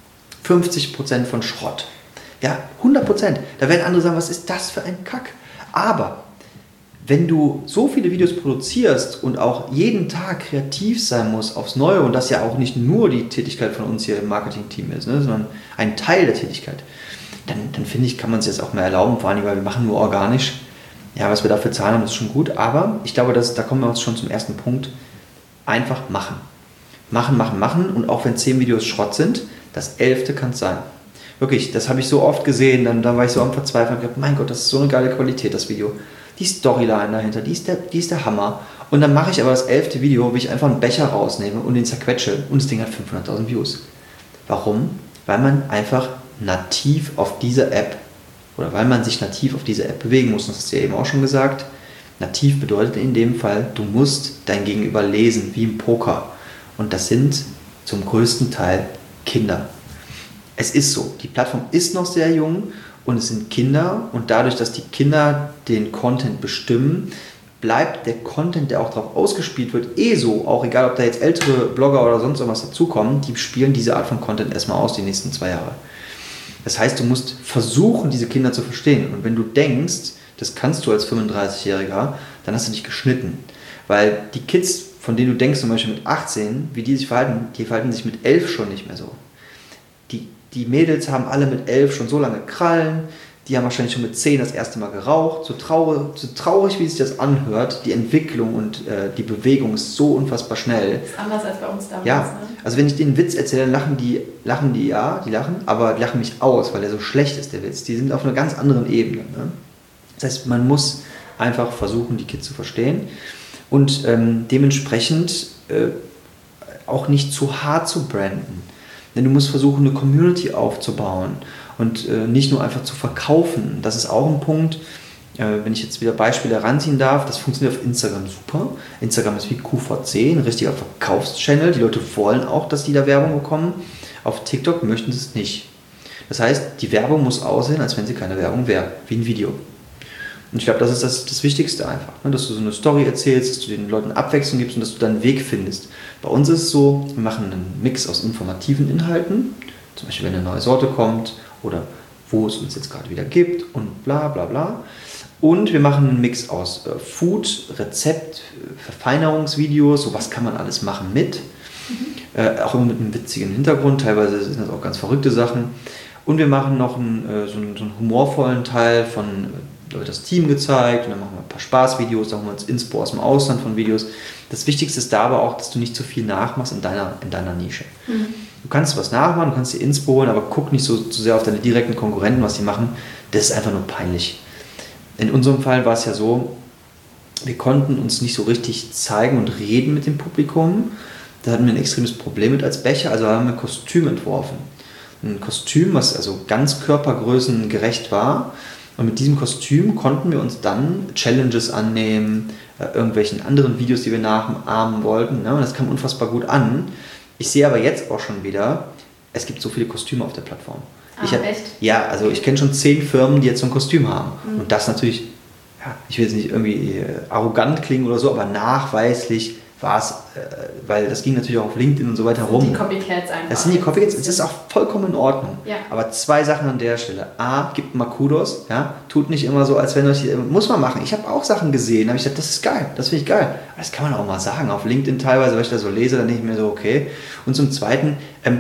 50% von Schrott. Ja, 100%. Da werden andere sagen, was ist das für ein Kack? Aber wenn du so viele Videos produzierst und auch jeden Tag kreativ sein musst aufs Neue, und das ja auch nicht nur die Tätigkeit von uns hier im Marketing-Team ist, ne, sondern ein Teil der Tätigkeit, dann finde ich, kann man es jetzt auch mehr erlauben, vor allem, weil wir machen nur organisch. Ja, was wir dafür zahlen haben, ist schon gut, aber ich glaube, da kommen wir uns schon zum ersten Punkt. Einfach machen. Machen und auch wenn 10 Videos Schrott sind, das 11. kann es sein. Wirklich, das habe ich so oft gesehen, dann war ich so am Verzweifeln und gedacht, mein Gott, das ist so eine geile Qualität, das Video. Die Storyline dahinter, die ist der Hammer. Und dann mache ich aber das 11. Video, wie ich einfach einen Becher rausnehme und den zerquetsche und das Ding hat 500.000 Views. Warum? Weil man einfach nativ auf diese App oder weil man sich nativ auf diese App bewegen muss. Und das hast du ja eben auch schon gesagt. Nativ bedeutet in dem Fall, du musst dein Gegenüber lesen, wie im Poker. Und das sind zum größten Teil Kinder. Es ist so, die Plattform ist noch sehr jung und es sind Kinder. Und dadurch, dass die Kinder den Content bestimmen, bleibt der Content, der auch darauf ausgespielt wird, so. Auch egal, ob da jetzt ältere Blogger oder sonst irgendwas dazukommen, die spielen diese Art von Content erstmal aus die nächsten 2 Jahre. Das heißt, du musst versuchen, diese Kinder zu verstehen. Und wenn du denkst, das kannst du als 35-Jähriger, dann hast du dich geschnitten. Weil die Kids, von denen du denkst, zum Beispiel mit 18, wie die sich verhalten, die verhalten sich mit 11 schon nicht mehr so. Die Mädels haben alle mit 11 schon so lange Krallen, die haben wahrscheinlich schon mit 10 das erste Mal geraucht. So traurig, wie sich das anhört, die Entwicklung und die Bewegung ist so unfassbar schnell. Das ist anders als bei uns damals. Ja, ne? Also wenn ich den Witz erzähle, dann lachen die, aber die lachen mich aus, weil er so schlecht ist, der Witz. Die sind auf einer ganz anderen Ebene. Ne? Das heißt, man muss einfach versuchen, die Kids zu verstehen und dementsprechend auch nicht zu hart zu branden. Denn du musst versuchen, eine Community aufzubauen und nicht nur einfach zu verkaufen. Das ist auch ein Punkt, wenn ich jetzt wieder Beispiele heranziehen darf, das funktioniert auf Instagram super. Instagram ist wie QVC, ein richtiger Verkaufschannel. Die Leute wollen auch, dass die da Werbung bekommen. Auf TikTok möchten sie es nicht. Das heißt, die Werbung muss aussehen, als wenn sie keine Werbung wäre, wie ein Video. Und ich glaube, das ist das Wichtigste einfach, ne? Dass du so eine Story erzählst, dass du den Leuten Abwechslung gibst und dass du deinen Weg findest. Bei uns ist es so, wir machen einen Mix aus informativen Inhalten, zum Beispiel wenn eine neue Sorte kommt oder wo es uns jetzt gerade wieder gibt und bla bla bla. Und wir machen einen Mix aus Food, Rezept, Verfeinerungsvideos, so was kann man alles machen mit. Auch immer mit einem witzigen Hintergrund, teilweise sind das auch ganz verrückte Sachen. Und wir machen noch so einen humorvollen Teil da wird das Team gezeigt und dann machen wir ein paar Spaßvideos, da holen wir uns Inspo aus dem Ausland von Videos. Das Wichtigste ist da aber auch, dass du nicht zu viel nachmachst in deiner Nische. Du kannst was nachmachen, du kannst dir Inspo holen, aber guck nicht so sehr auf deine direkten Konkurrenten, was sie machen. Das ist einfach nur peinlich. In unserem Fall war es ja so, wir konnten uns nicht so richtig zeigen und reden mit dem Publikum. Da hatten wir ein extremes Problem mit als Becher, also haben wir ein Kostüm entworfen. Ein Kostüm, was also ganz körpergrößengerecht war. Und mit diesem Kostüm konnten wir uns dann Challenges annehmen, irgendwelchen anderen Videos, die wir nachahmen wollten. Ne? Und das kam unfassbar gut an. Ich sehe aber jetzt auch schon wieder, es gibt so viele Kostüme auf der Plattform. Echt? Ja, also ich kenne schon 10 Firmen, die jetzt so ein Kostüm haben. Und das natürlich, ja, ich will jetzt nicht irgendwie arrogant klingen oder so, aber nachweislich war es, weil das ging natürlich auch auf LinkedIn und so weiter rum. Die Copycats einfach. Das sind die Copycats, es ist auch vollkommen in Ordnung. Ja. Aber 2 Sachen an der Stelle. A, gibt mal Kudos, ja, tut nicht immer so, als wenn euch, muss man machen. Ich habe auch Sachen gesehen, da habe ich gesagt, das ist geil, das finde ich geil. Aber das kann man auch mal sagen, auf LinkedIn teilweise, weil ich da so lese, dann denke ich mir so, okay. Und zum Zweiten,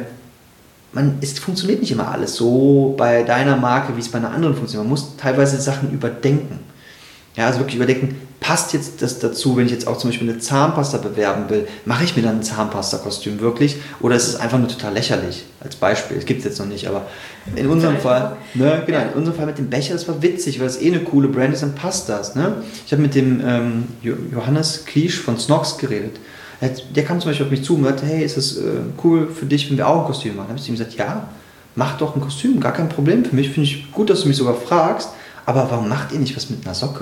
es funktioniert nicht immer alles so bei deiner Marke, wie es bei einer anderen funktioniert. Man muss teilweise Sachen überdenken. Ja, also wirklich überdenken, passt jetzt das dazu, wenn ich jetzt auch zum Beispiel eine Zahnpasta bewerben will, mache ich mir dann ein Zahnpasta-Kostüm wirklich oder ist es einfach nur total lächerlich? Als Beispiel, es gibt es jetzt noch nicht, aber in unserem Fall, ne, genau, in unserem Fall mit dem Becher, das war witzig, weil es eine coole Brand ist, dann passt das. Ne? Ich habe mit dem Johannes Kliesch von Snox geredet. Der kam zum Beispiel auf mich zu und sagte, hey, ist es cool für dich, wenn wir auch ein Kostüm machen? Dann habe ich ihm gesagt, ja, mach doch ein Kostüm, gar kein Problem für mich, finde ich gut, dass du mich sogar fragst, aber warum macht ihr nicht was mit einer Socke?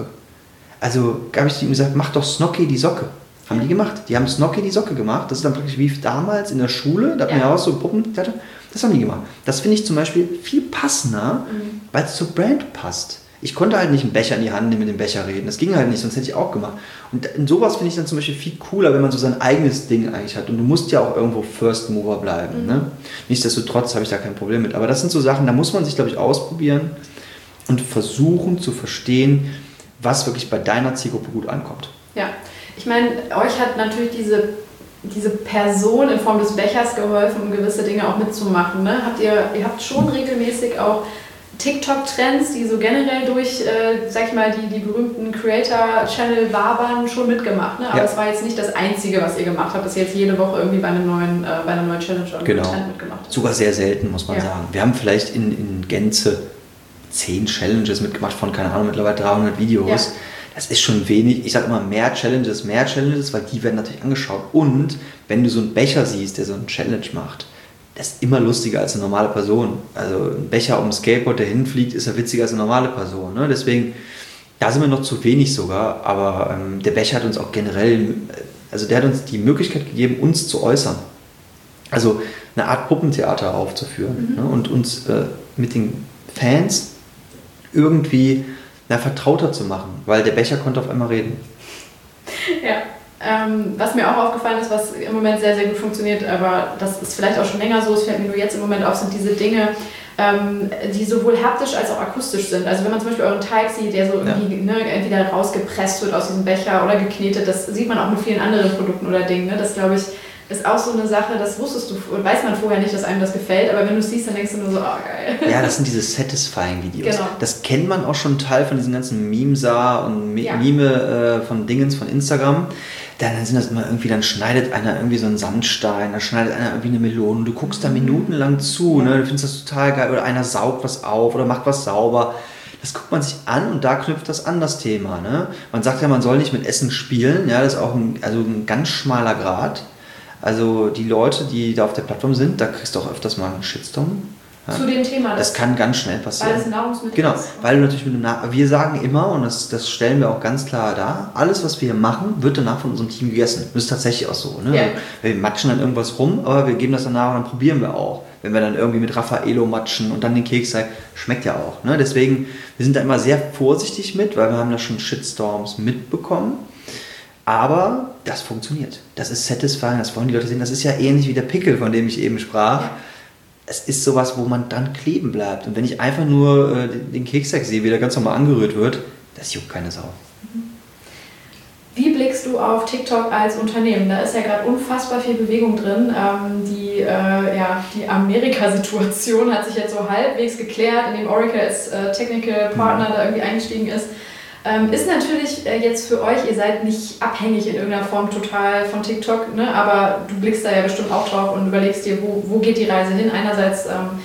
Also habe ich ihm gesagt, mach doch Snocky die Socke. Haben die gemacht. Die haben Snocky die Socke gemacht. Das ist dann praktisch wie damals in der Schule, da hat man ja auch so Puppen, das haben die gemacht. Das finde ich zum Beispiel viel passender, weil es zur Brand passt. Ich konnte halt nicht einen Becher in die Hand nehmen, mit dem Becher reden. Das ging halt nicht, sonst hätte ich auch gemacht. Und in sowas finde ich dann zum Beispiel viel cooler, wenn man so sein eigenes Ding eigentlich hat. Und du musst ja auch irgendwo First Mover bleiben. Ne? Nichtsdestotrotz habe ich da kein Problem mit. Aber das sind so Sachen, da muss man sich, glaube ich, ausprobieren und versuchen zu verstehen, was wirklich bei deiner Zielgruppe gut ankommt. Ja, ich meine, euch hat natürlich diese Person in Form des Bechers geholfen, um gewisse Dinge auch mitzumachen. Ne? Ihr habt schon regelmäßig auch TikTok-Trends, die so generell durch, sag ich mal, die berühmten Creator-Channel wabern, schon mitgemacht. Ne? Aber es war jetzt nicht das Einzige, was ihr gemacht habt, dass ihr jetzt jede Woche irgendwie bei einer neuen Challenge oder einem Trend mitgemacht habt. Sogar sehr selten, muss man sagen. Wir haben vielleicht in Gänze 10 Challenges mitgemacht von, keine Ahnung, mittlerweile 300 Videos. Ja. Das ist schon wenig. Ich sage immer mehr Challenges, weil die werden natürlich angeschaut. Und wenn du so einen Becher siehst, der so eine Challenge macht, das ist immer lustiger als eine normale Person. Also ein Becher auf dem Skateboard, der hinfliegt, ist ja witziger als eine normale Person. Ne? Deswegen, da sind wir noch zu wenig sogar. Aber der Becher hat uns auch generell, also der hat uns die Möglichkeit gegeben, uns zu äußern. Also eine Art Puppentheater aufzuführen. Ne? Und uns mit den Fans irgendwie vertrauter zu machen, weil der Becher konnte auf einmal reden. Ja, was mir auch aufgefallen ist, was im Moment sehr, sehr gut funktioniert, aber das ist vielleicht auch schon länger so, es fällt mir nur jetzt im Moment auf, sind diese Dinge, die sowohl haptisch als auch akustisch sind. Also wenn man zum Beispiel euren Teig sieht, der so irgendwie entweder rausgepresst wird aus diesem Becher oder geknetet, das sieht man auch mit vielen anderen Produkten oder Dingen. Ne? Das, glaube ich, ist auch so eine Sache, das wusstest du, weiß man vorher nicht, dass einem das gefällt, aber wenn du es siehst, dann denkst du nur so, geil. Ja, das sind diese Satisfying-Videos. Genau. Das kennt man auch schon Teil von diesen ganzen Memesa und Meme von Dingens von Instagram. Dann sind das immer irgendwie, dann schneidet einer irgendwie so einen Sandstein, dann schneidet einer irgendwie eine Melone, du guckst da minutenlang zu, ne? Du findest das total geil, oder einer saugt was auf oder macht was sauber. Das guckt man sich an und da knüpft das an, das Thema. Ne? Man sagt ja, man soll nicht mit Essen spielen, ja, das ist auch ein ganz schmaler Grad. Also die Leute, die da auf der Plattform sind, da kriegst du auch öfters mal einen Shitstorm. Ja. Zu dem Thema. Das kann ganz schnell passieren. Weil es ein Nahrungsmittel genau, ist. Weil du natürlich wir sagen immer, und das stellen wir auch ganz klar dar, alles, was wir hier machen, wird danach von unserem Team gegessen. Das ist tatsächlich auch so. Ne? Ja. Wir matschen dann irgendwas rum, aber wir geben das danach und dann probieren wir auch. Wenn wir dann irgendwie mit Raffaello matschen und dann den Keks zeigen, schmeckt ja auch. Ne? Deswegen, wir sind da immer sehr vorsichtig mit, weil wir haben da schon Shitstorms mitbekommen. Aber das funktioniert. Das ist satisfying, das wollen die Leute sehen. Das ist ja ähnlich wie der Pickel, von dem ich eben sprach. Ja. Es ist sowas, wo man dann kleben bleibt. Und wenn ich einfach nur den Keksteig sehe, wie der ganz normal angerührt wird, das juckt keine Sau. Wie blickst du auf TikTok als Unternehmen? Da ist ja gerade unfassbar viel Bewegung drin. Die Amerika-Situation hat sich jetzt so halbwegs geklärt, indem Oracle als Technical Partner da irgendwie eingestiegen ist. Ist natürlich jetzt für euch, ihr seid nicht abhängig in irgendeiner Form total von TikTok, ne? Aber du blickst da ja bestimmt auch drauf und überlegst dir, wo geht die Reise hin? Einerseits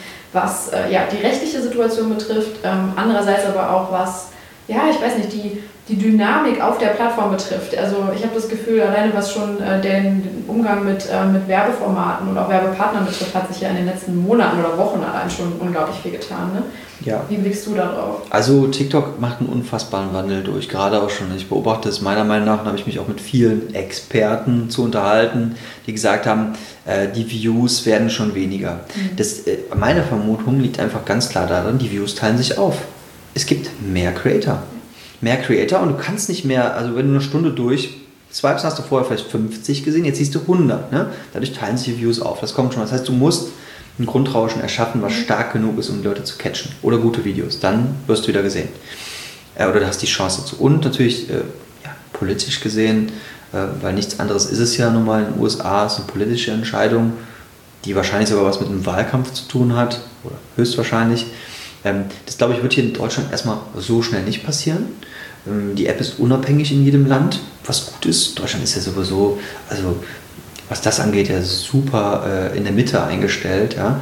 was die rechtliche Situation betrifft, andererseits aber auch was, ich weiß nicht, die Dynamik auf der Plattform betrifft. Also ich habe das Gefühl, alleine was schon den Umgang mit Werbeformaten und auch Werbepartnern betrifft, hat sich ja in den letzten Monaten oder Wochen allein schon unglaublich viel getan. Ne? Ja. Wie blickst du da drauf? Also TikTok macht einen unfassbaren Wandel durch, gerade auch schon. Ich beobachte es meiner Meinung nach, und habe ich mich auch mit vielen Experten zu unterhalten, die gesagt haben, die Views werden schon weniger. Meine Vermutung liegt einfach ganz klar darin, die Views teilen sich auf. Es gibt mehr Creator. Und du kannst nicht mehr, also wenn du eine Stunde swipes, hast du vorher vielleicht 50 gesehen, jetzt siehst du 100. Ne? Dadurch teilen sich die Views auf. Das kommt schon. Das heißt, du musst ein Grundrauschen erschaffen, was stark genug ist, um die Leute zu catchen. Oder gute Videos. Dann wirst du wieder gesehen. Oder du hast die Chance dazu. Und natürlich politisch gesehen, weil nichts anderes ist es ja nun mal in den USA, ist eine politische Entscheidung, die wahrscheinlich sogar was mit einem Wahlkampf zu tun hat. Oder höchstwahrscheinlich. Das, glaube ich, wird hier in Deutschland erstmal so schnell nicht passieren. Die App ist unabhängig in jedem Land, was gut ist. Deutschland ist ja sowieso, also was das angeht, ja super in der Mitte eingestellt. Ja?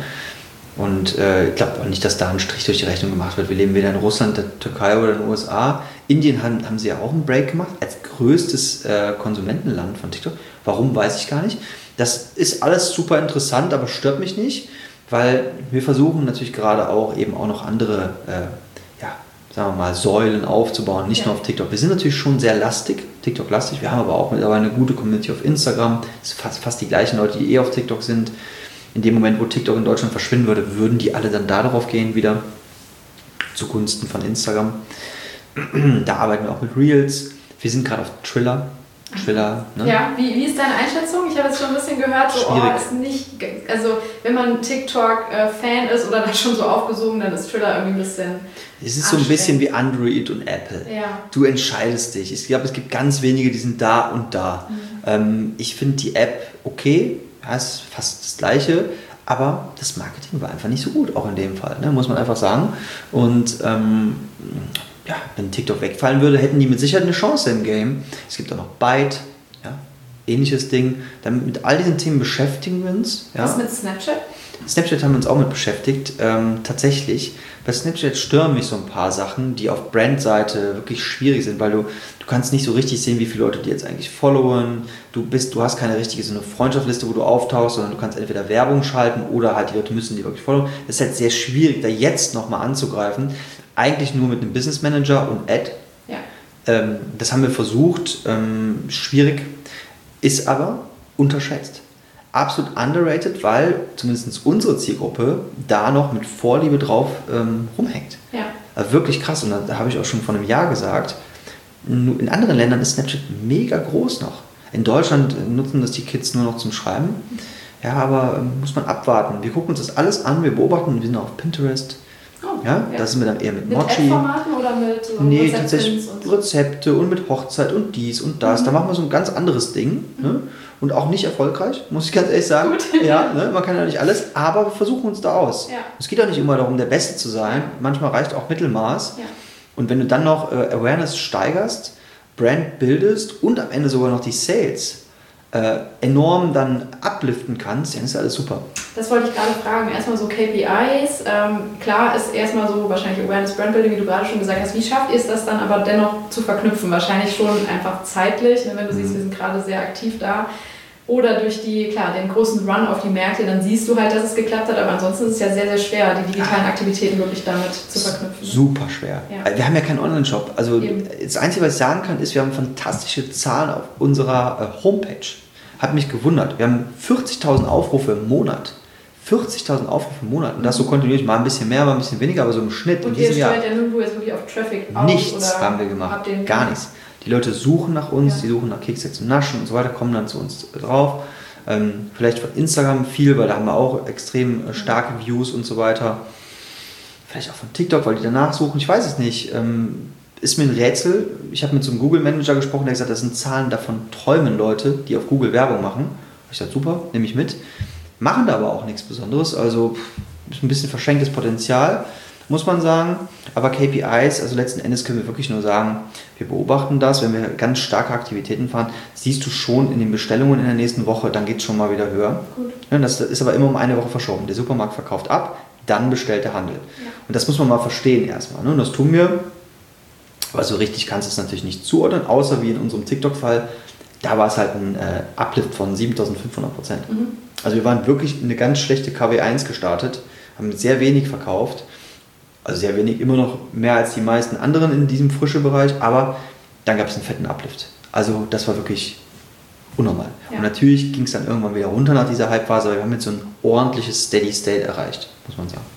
Und ich glaube auch nicht, dass da ein Strich durch die Rechnung gemacht wird. Wir leben weder in Russland, der Türkei oder in den USA. Indien haben sie ja auch einen Break gemacht, als größtes Konsumentenland von TikTok. Warum, weiß ich gar nicht. Das ist alles super interessant, aber stört mich nicht. Weil wir versuchen natürlich gerade auch eben auch noch andere, sagen wir mal, Säulen aufzubauen, nicht nur auf TikTok. Wir sind natürlich schon sehr TikTok-lastig. Wir haben aber auch mittlerweile eine gute Community auf Instagram. Das sind fast die gleichen Leute, die auf TikTok sind. In dem Moment, wo TikTok in Deutschland verschwinden würde, würden die alle dann darauf gehen wieder, zugunsten von Instagram. Da arbeiten wir auch mit Reels. Wir sind gerade auf Triller. Ne? Ja, wie ist deine Einschätzung? Ich habe jetzt schon ein bisschen gehört, ist nicht, also wenn man TikTok-Fan ist oder da schon so aufgesogen, dann ist Triller irgendwie ein bisschen. Es ist so ein bisschen wie Android und Apple. Ja. Du entscheidest dich. Ich glaube, es gibt ganz wenige, die sind da und da. Ich finde die App okay, ist fast das Gleiche, aber das Marketing war einfach nicht so gut, auch in dem Fall, ne? Muss man einfach sagen. Und wenn TikTok wegfallen würde, hätten die mit Sicherheit eine Chance im Game. Es gibt auch noch Byte, ähnliches Ding. Dann mit all diesen Themen beschäftigen wir uns. Ja. Was mit Snapchat? Snapchat haben wir uns auch mit beschäftigt. Tatsächlich, bei Snapchat stören mich so ein paar Sachen, die auf Brandseite wirklich schwierig sind, weil du kannst nicht so richtig sehen, wie viele Leute die jetzt eigentlich followen. Du hast keine richtige so eine Freundschaftsliste, wo du auftauchst, sondern du kannst entweder Werbung schalten oder halt die Leute müssen die wirklich followen. Das ist halt sehr schwierig, da jetzt nochmal anzugreifen. Eigentlich nur mit einem Business Manager und Ad. Ja. Das haben wir versucht. Schwierig, ist aber unterschätzt. Absolut underrated, weil zumindest unsere Zielgruppe da noch mit Vorliebe drauf rumhängt. Ja. Also wirklich krass. Und da habe ich auch schon vor einem Jahr gesagt, in anderen Ländern ist Snapchat mega groß noch. In Deutschland nutzen das die Kids nur noch zum Schreiben. Ja, aber muss man abwarten. Wir gucken uns das alles an, wir beobachten, wir sind auf Pinterest. Das sind wir dann eher mit Mochi. Mit App-Formaten oder mit so Nee, tatsächlich Rezepte und mit Hochzeit und dies und das. Da machen wir so ein ganz anderes Ding. Ne? Und auch nicht erfolgreich, muss ich ganz ehrlich sagen. Gut. Ja, ne? Man kann ja nicht alles, aber wir versuchen uns da aus. Ja. Es geht auch nicht immer darum, der Beste zu sein. Manchmal reicht auch Mittelmaß. Ja. Und wenn du dann noch Awareness steigerst, Brand bildest und am Ende sogar noch die Sales enorm dann upliften kannst, dann ist alles super. Das wollte ich gerade fragen. Erstmal so KPIs. Klar ist erstmal so wahrscheinlich Awareness Brand Building, wie du gerade schon gesagt hast. Wie schafft ihr es das dann aber dennoch zu verknüpfen? Wahrscheinlich schon einfach zeitlich, wenn du siehst, wir sind gerade sehr aktiv da. Oder durch den großen Run auf die Märkte, dann siehst du halt, dass es geklappt hat, aber ansonsten ist es ja sehr, sehr schwer, die digitalen Aktivitäten wirklich damit zu verknüpfen. Super schwer. Ja. Wir haben ja keinen Online-Shop. Also das Einzige, was ich sagen kann, ist, wir haben fantastische Zahlen auf unserer Homepage. Hat mich gewundert. Wir haben 40.000 Aufrufe im Monat. 40.000 Aufrufe im Monat. Und das so kontinuierlich, mal ein bisschen mehr, mal ein bisschen weniger, aber so im Schnitt. Und ihr steuert ja nirgendwo jetzt wirklich auf Traffic aus? Nichts haben wir gemacht. Gar nichts. Die Leute suchen nach uns, die suchen nach Kekse zum Naschen und so weiter, kommen dann zu uns drauf. Vielleicht von Instagram viel, weil da haben wir auch extrem starke Views und so weiter. Vielleicht auch von TikTok, weil die danach suchen, ich weiß es nicht. ist mir ein Rätsel. Ich habe mit so einem Google-Manager gesprochen, der gesagt hat, das sind Zahlen, davon träumen Leute, die auf Google Werbung machen. Ich sage, super, nehme ich mit. Machen da aber auch nichts Besonderes. Also ist ein bisschen verschenktes Potenzial, muss man sagen. Aber KPIs, also letzten Endes können wir wirklich nur sagen, wir beobachten das. Wenn wir ganz starke Aktivitäten fahren, siehst du schon in den Bestellungen in der nächsten Woche, dann geht es schon mal wieder höher. Gut. Das ist aber immer um eine Woche verschoben. Der Supermarkt verkauft ab, dann bestellt der Handel. Ja. Und das muss man mal verstehen erstmal. Und das tun wir. Aber so richtig kannst du es natürlich nicht zuordnen, außer wie in unserem TikTok-Fall. Da war es halt ein Uplift von 7.500%. Also wir waren wirklich eine ganz schlechte KW1 gestartet, haben sehr wenig verkauft. Also sehr wenig, immer noch mehr als die meisten anderen in diesem frischen Bereich. Aber dann gab es einen fetten Uplift. Also das war wirklich unnormal. Ja. Und natürlich ging es dann irgendwann wieder runter nach dieser Hype-Phase. Aber wir haben jetzt so ein ordentliches Steady State erreicht, muss man sagen.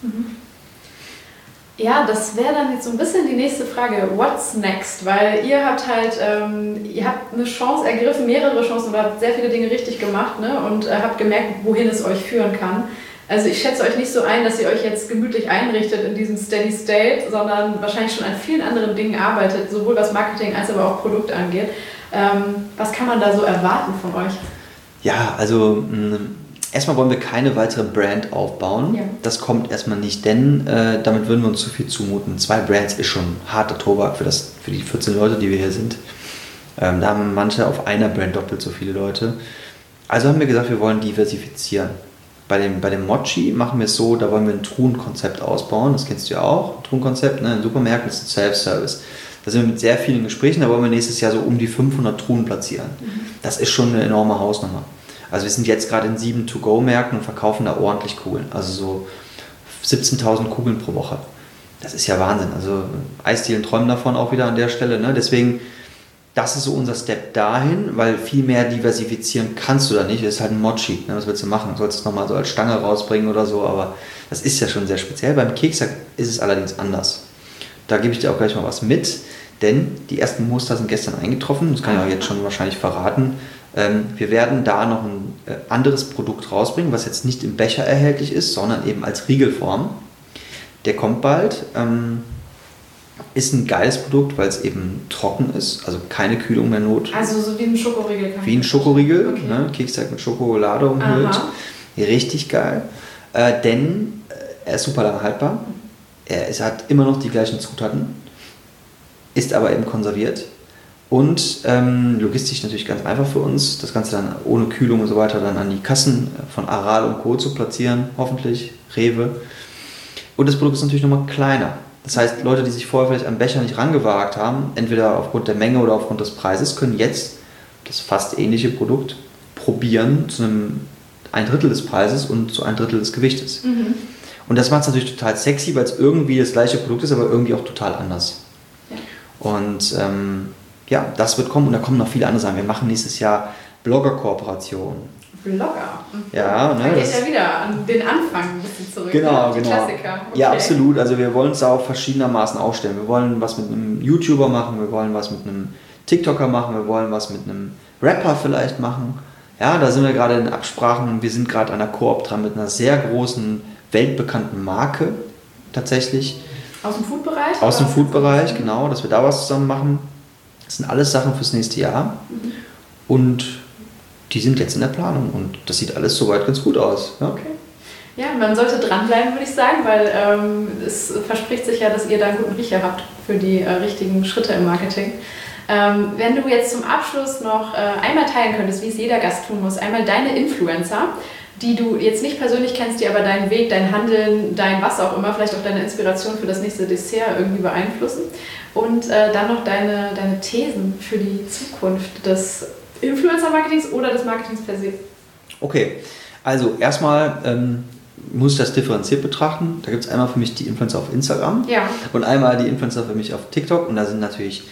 Ja, das wäre dann jetzt so ein bisschen die nächste Frage. What's next? Weil ihr habt halt, ihr habt eine Chance ergriffen, mehrere Chancen und habt sehr viele Dinge richtig gemacht, ne? Und habt gemerkt, wohin es euch führen kann. Also ich schätze euch nicht so ein, dass ihr euch jetzt gemütlich einrichtet in diesem Steady State, sondern wahrscheinlich schon an vielen anderen Dingen arbeitet, sowohl was Marketing als aber auch Produkt angeht. Was kann man da so erwarten von euch? Ja, also erstmal wollen wir keine weitere Brand aufbauen. Ja. Das kommt erstmal nicht, denn damit würden wir uns zu viel zumuten. 2 Brands ist schon harter Tobak für die 14 Leute, die wir hier sind. Da haben manche auf einer Brand doppelt so viele Leute. Also haben wir gesagt, wir wollen diversifizieren. Bei dem Mochi machen wir es so, da wollen wir ein Truhenkonzept ausbauen. Das kennst du ja auch, ein Truhenkonzept. Ne? In Supermärkten ist ein Self-Service. Da sind wir mit sehr vielen Gesprächen, da wollen wir nächstes Jahr so um die 500 Truhen platzieren. Das ist schon eine enorme Hausnummer. Also wir sind jetzt gerade in 7 To-Go-Märkten und verkaufen da ordentlich Kugeln. Also so 17.000 Kugeln pro Woche. Das ist ja Wahnsinn. Also Eisdielen träumen davon auch wieder an der Stelle. Ne? Deswegen, das ist so unser Step dahin, weil viel mehr diversifizieren kannst du da nicht. Das ist halt ein Mochi. Ne? Was willst du machen? Du sollst es nochmal so als Stange rausbringen oder so, aber das ist ja schon sehr speziell. Beim Keksack ist es allerdings anders. Da gebe ich dir auch gleich mal was mit, denn die ersten Muster sind gestern eingetroffen. Das kann ich auch jetzt schon wahrscheinlich verraten. Wir werden da noch ein anderes Produkt rausbringen, was jetzt nicht im Becher erhältlich ist, sondern eben als Riegelform. Der kommt bald. Ist ein geiles Produkt, weil es eben trocken ist, also keine Kühlung mehr not. Also so wie ein Schokoriegel. Wie ein Schokoriegel, okay. Ne? Keksteig mit Schokolade umhüllt. Aha. Richtig geil. Denn er ist super lange haltbar. Es hat immer noch die gleichen Zutaten, ist aber eben konserviert. Und logistisch natürlich ganz einfach für uns, das Ganze dann ohne Kühlung und so weiter dann an die Kassen von Aral und Co. zu platzieren, hoffentlich, Rewe. Und das Produkt ist natürlich nochmal kleiner. Das heißt, Leute, die sich vorher vielleicht am Becher nicht rangewagt haben, entweder aufgrund der Menge oder aufgrund des Preises, können jetzt das fast ähnliche Produkt probieren zu einem 1/3 des Preises und zu 1/3 des Gewichtes. Mhm. Und das macht es natürlich total sexy, weil es irgendwie das gleiche Produkt ist, aber irgendwie auch total anders. Ja. Und ja, das wird kommen und da kommen noch viele andere Sachen. Wir machen nächstes Jahr Blogger-Kooperationen. Blogger? Ja, ne, da geht ja wieder an den Anfang ein bisschen zurück. Genau, ne? Die genau. Klassiker. Okay. Ja, absolut. Also wir wollen uns da auch verschiedenermaßen aufstellen. Wir wollen was mit einem YouTuber machen, wir wollen was mit einem TikToker machen, wir wollen was mit einem Rapper vielleicht machen. Ja, da sind wir gerade in Absprachen. Wir sind gerade an der Koop dran mit einer sehr großen, weltbekannten Marke tatsächlich. Aus dem Food-Bereich? Aus dem Food-Bereich, genau, dass wir da was zusammen machen. Das sind alles Sachen fürs nächste Jahr. Mhm. Und die sind jetzt in der Planung und das sieht alles soweit ganz gut aus. Ja? Okay. Ja, man sollte dranbleiben, würde ich sagen, weil es verspricht sich ja, dass ihr da einen guten Riecher habt für die richtigen Schritte im Marketing. Wenn du jetzt zum Abschluss noch einmal teilen könntest, wie es jeder Gast tun muss, einmal deine Influencer, die du jetzt nicht persönlich kennst, die aber deinen Weg, dein Handeln, dein was auch immer, vielleicht auch deine Inspiration für das nächste Dessert irgendwie beeinflussen und dann noch deine Thesen für die Zukunft des Influencer-Marketings oder des Marketings per se. Okay, also erstmal muss ich das differenziert betrachten. Da gibt es einmal für mich die Influencer auf Instagram und einmal die Influencer für mich auf TikTok und da sind natürlich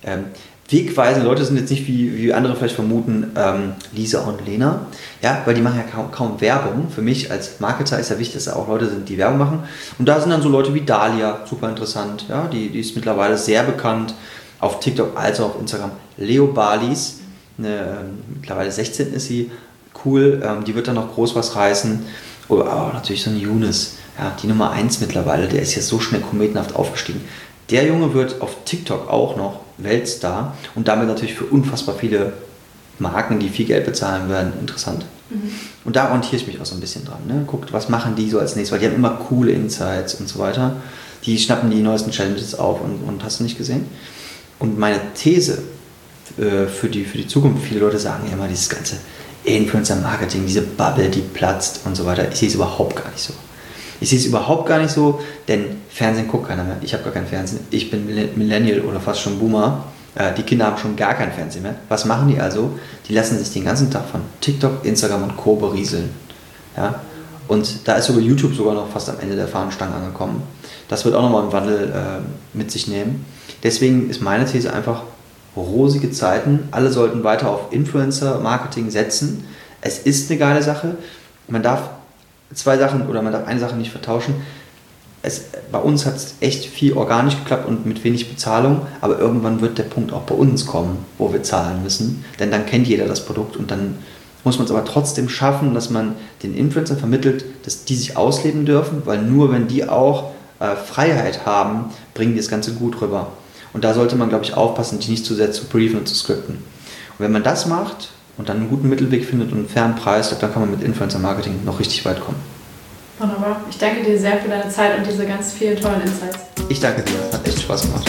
wegweisende Leute, sind jetzt nicht wie andere vielleicht vermuten, Lisa und Lena, ja, weil die machen ja kaum Werbung. Für mich als Marketer ist ja wichtig, dass da auch Leute sind, die Werbung machen. Und da sind dann so Leute wie Dalia, super interessant, ja, die ist mittlerweile sehr bekannt auf TikTok als auch auf Instagram. Leo Balis, mittlerweile 16 ist sie, cool, die wird dann noch groß was reißen. Oder auch natürlich so ein Younes, ja, die Nummer 1 mittlerweile, der ist jetzt so schnell kometenhaft aufgestiegen. Der Junge wird auf TikTok auch noch Weltstar und damit natürlich für unfassbar viele Marken, die viel Geld bezahlen werden, interessant. Und da orientiere ich mich auch so ein bisschen dran. Ne? Guckt, was machen die so als nächstes, weil die haben immer coole Insights und so weiter. Die schnappen die neuesten Challenges auf und hast du nicht gesehen? Und meine These für die Zukunft, viele Leute sagen ja immer, dieses ganze Influencer-Marketing, diese Bubble, die platzt und so weiter. Ich sehe es überhaupt gar nicht so. Ich sehe es überhaupt gar nicht so, denn Fernsehen guckt keiner mehr. Ich habe gar kein Fernsehen. Ich bin Millennial oder fast schon Boomer. Die Kinder haben schon gar kein Fernsehen mehr. Was machen die also? Die lassen sich den ganzen Tag von TikTok, Instagram und Co. berieseln. Ja? Und da ist sogar YouTube sogar noch fast am Ende der Fahnenstange angekommen. Das wird auch nochmal einen Wandel mit sich nehmen. Deswegen ist meine These einfach, rosige Zeiten. Alle sollten weiter auf Influencer-Marketing setzen. Es ist eine geile Sache. Man darf eine Sache nicht vertauschen. Bei uns hat es echt viel organisch geklappt und mit wenig Bezahlung, aber irgendwann wird der Punkt auch bei uns kommen, wo wir zahlen müssen, denn dann kennt jeder das Produkt und dann muss man es aber trotzdem schaffen, dass man den Influencern vermittelt, dass die sich ausleben dürfen, weil nur wenn die auch Freiheit haben, bringen die das Ganze gut rüber. Und da sollte man, glaube ich, aufpassen, die nicht zu sehr zu briefen und zu skripten. Und wenn man das macht und dann einen guten Mittelweg findet und einen fairen Preis, dann kann man mit Influencer-Marketing noch richtig weit kommen. Wunderbar. Ich danke dir sehr für deine Zeit und diese ganz vielen tollen Insights. Ich danke dir. Hat echt Spaß gemacht.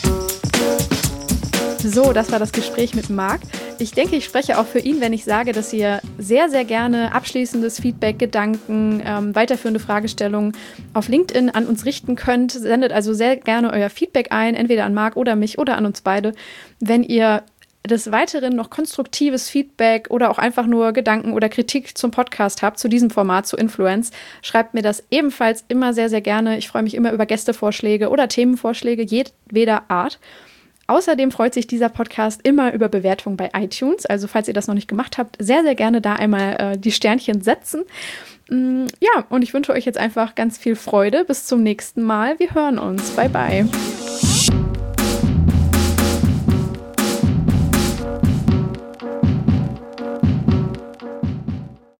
So, das war das Gespräch mit Marc. Ich denke, ich spreche auch für ihn, wenn ich sage, dass ihr sehr, sehr gerne abschließendes Feedback, Gedanken, weiterführende Fragestellungen auf LinkedIn an uns richten könnt. Sendet also sehr gerne euer Feedback ein, entweder an Marc oder mich oder an uns beide. Wenn ihr des Weiteren noch konstruktives Feedback oder auch einfach nur Gedanken oder Kritik zum Podcast habt, zu diesem Format, zu Influence, schreibt mir das ebenfalls immer sehr, sehr gerne. Ich freue mich immer über Gästevorschläge oder Themenvorschläge jedweder Art. Außerdem freut sich dieser Podcast immer über Bewertungen bei iTunes. Also falls ihr das noch nicht gemacht habt, sehr, sehr gerne da einmal die Sternchen setzen. Ja, und ich wünsche euch jetzt einfach ganz viel Freude. Bis zum nächsten Mal. Wir hören uns. Bye, bye.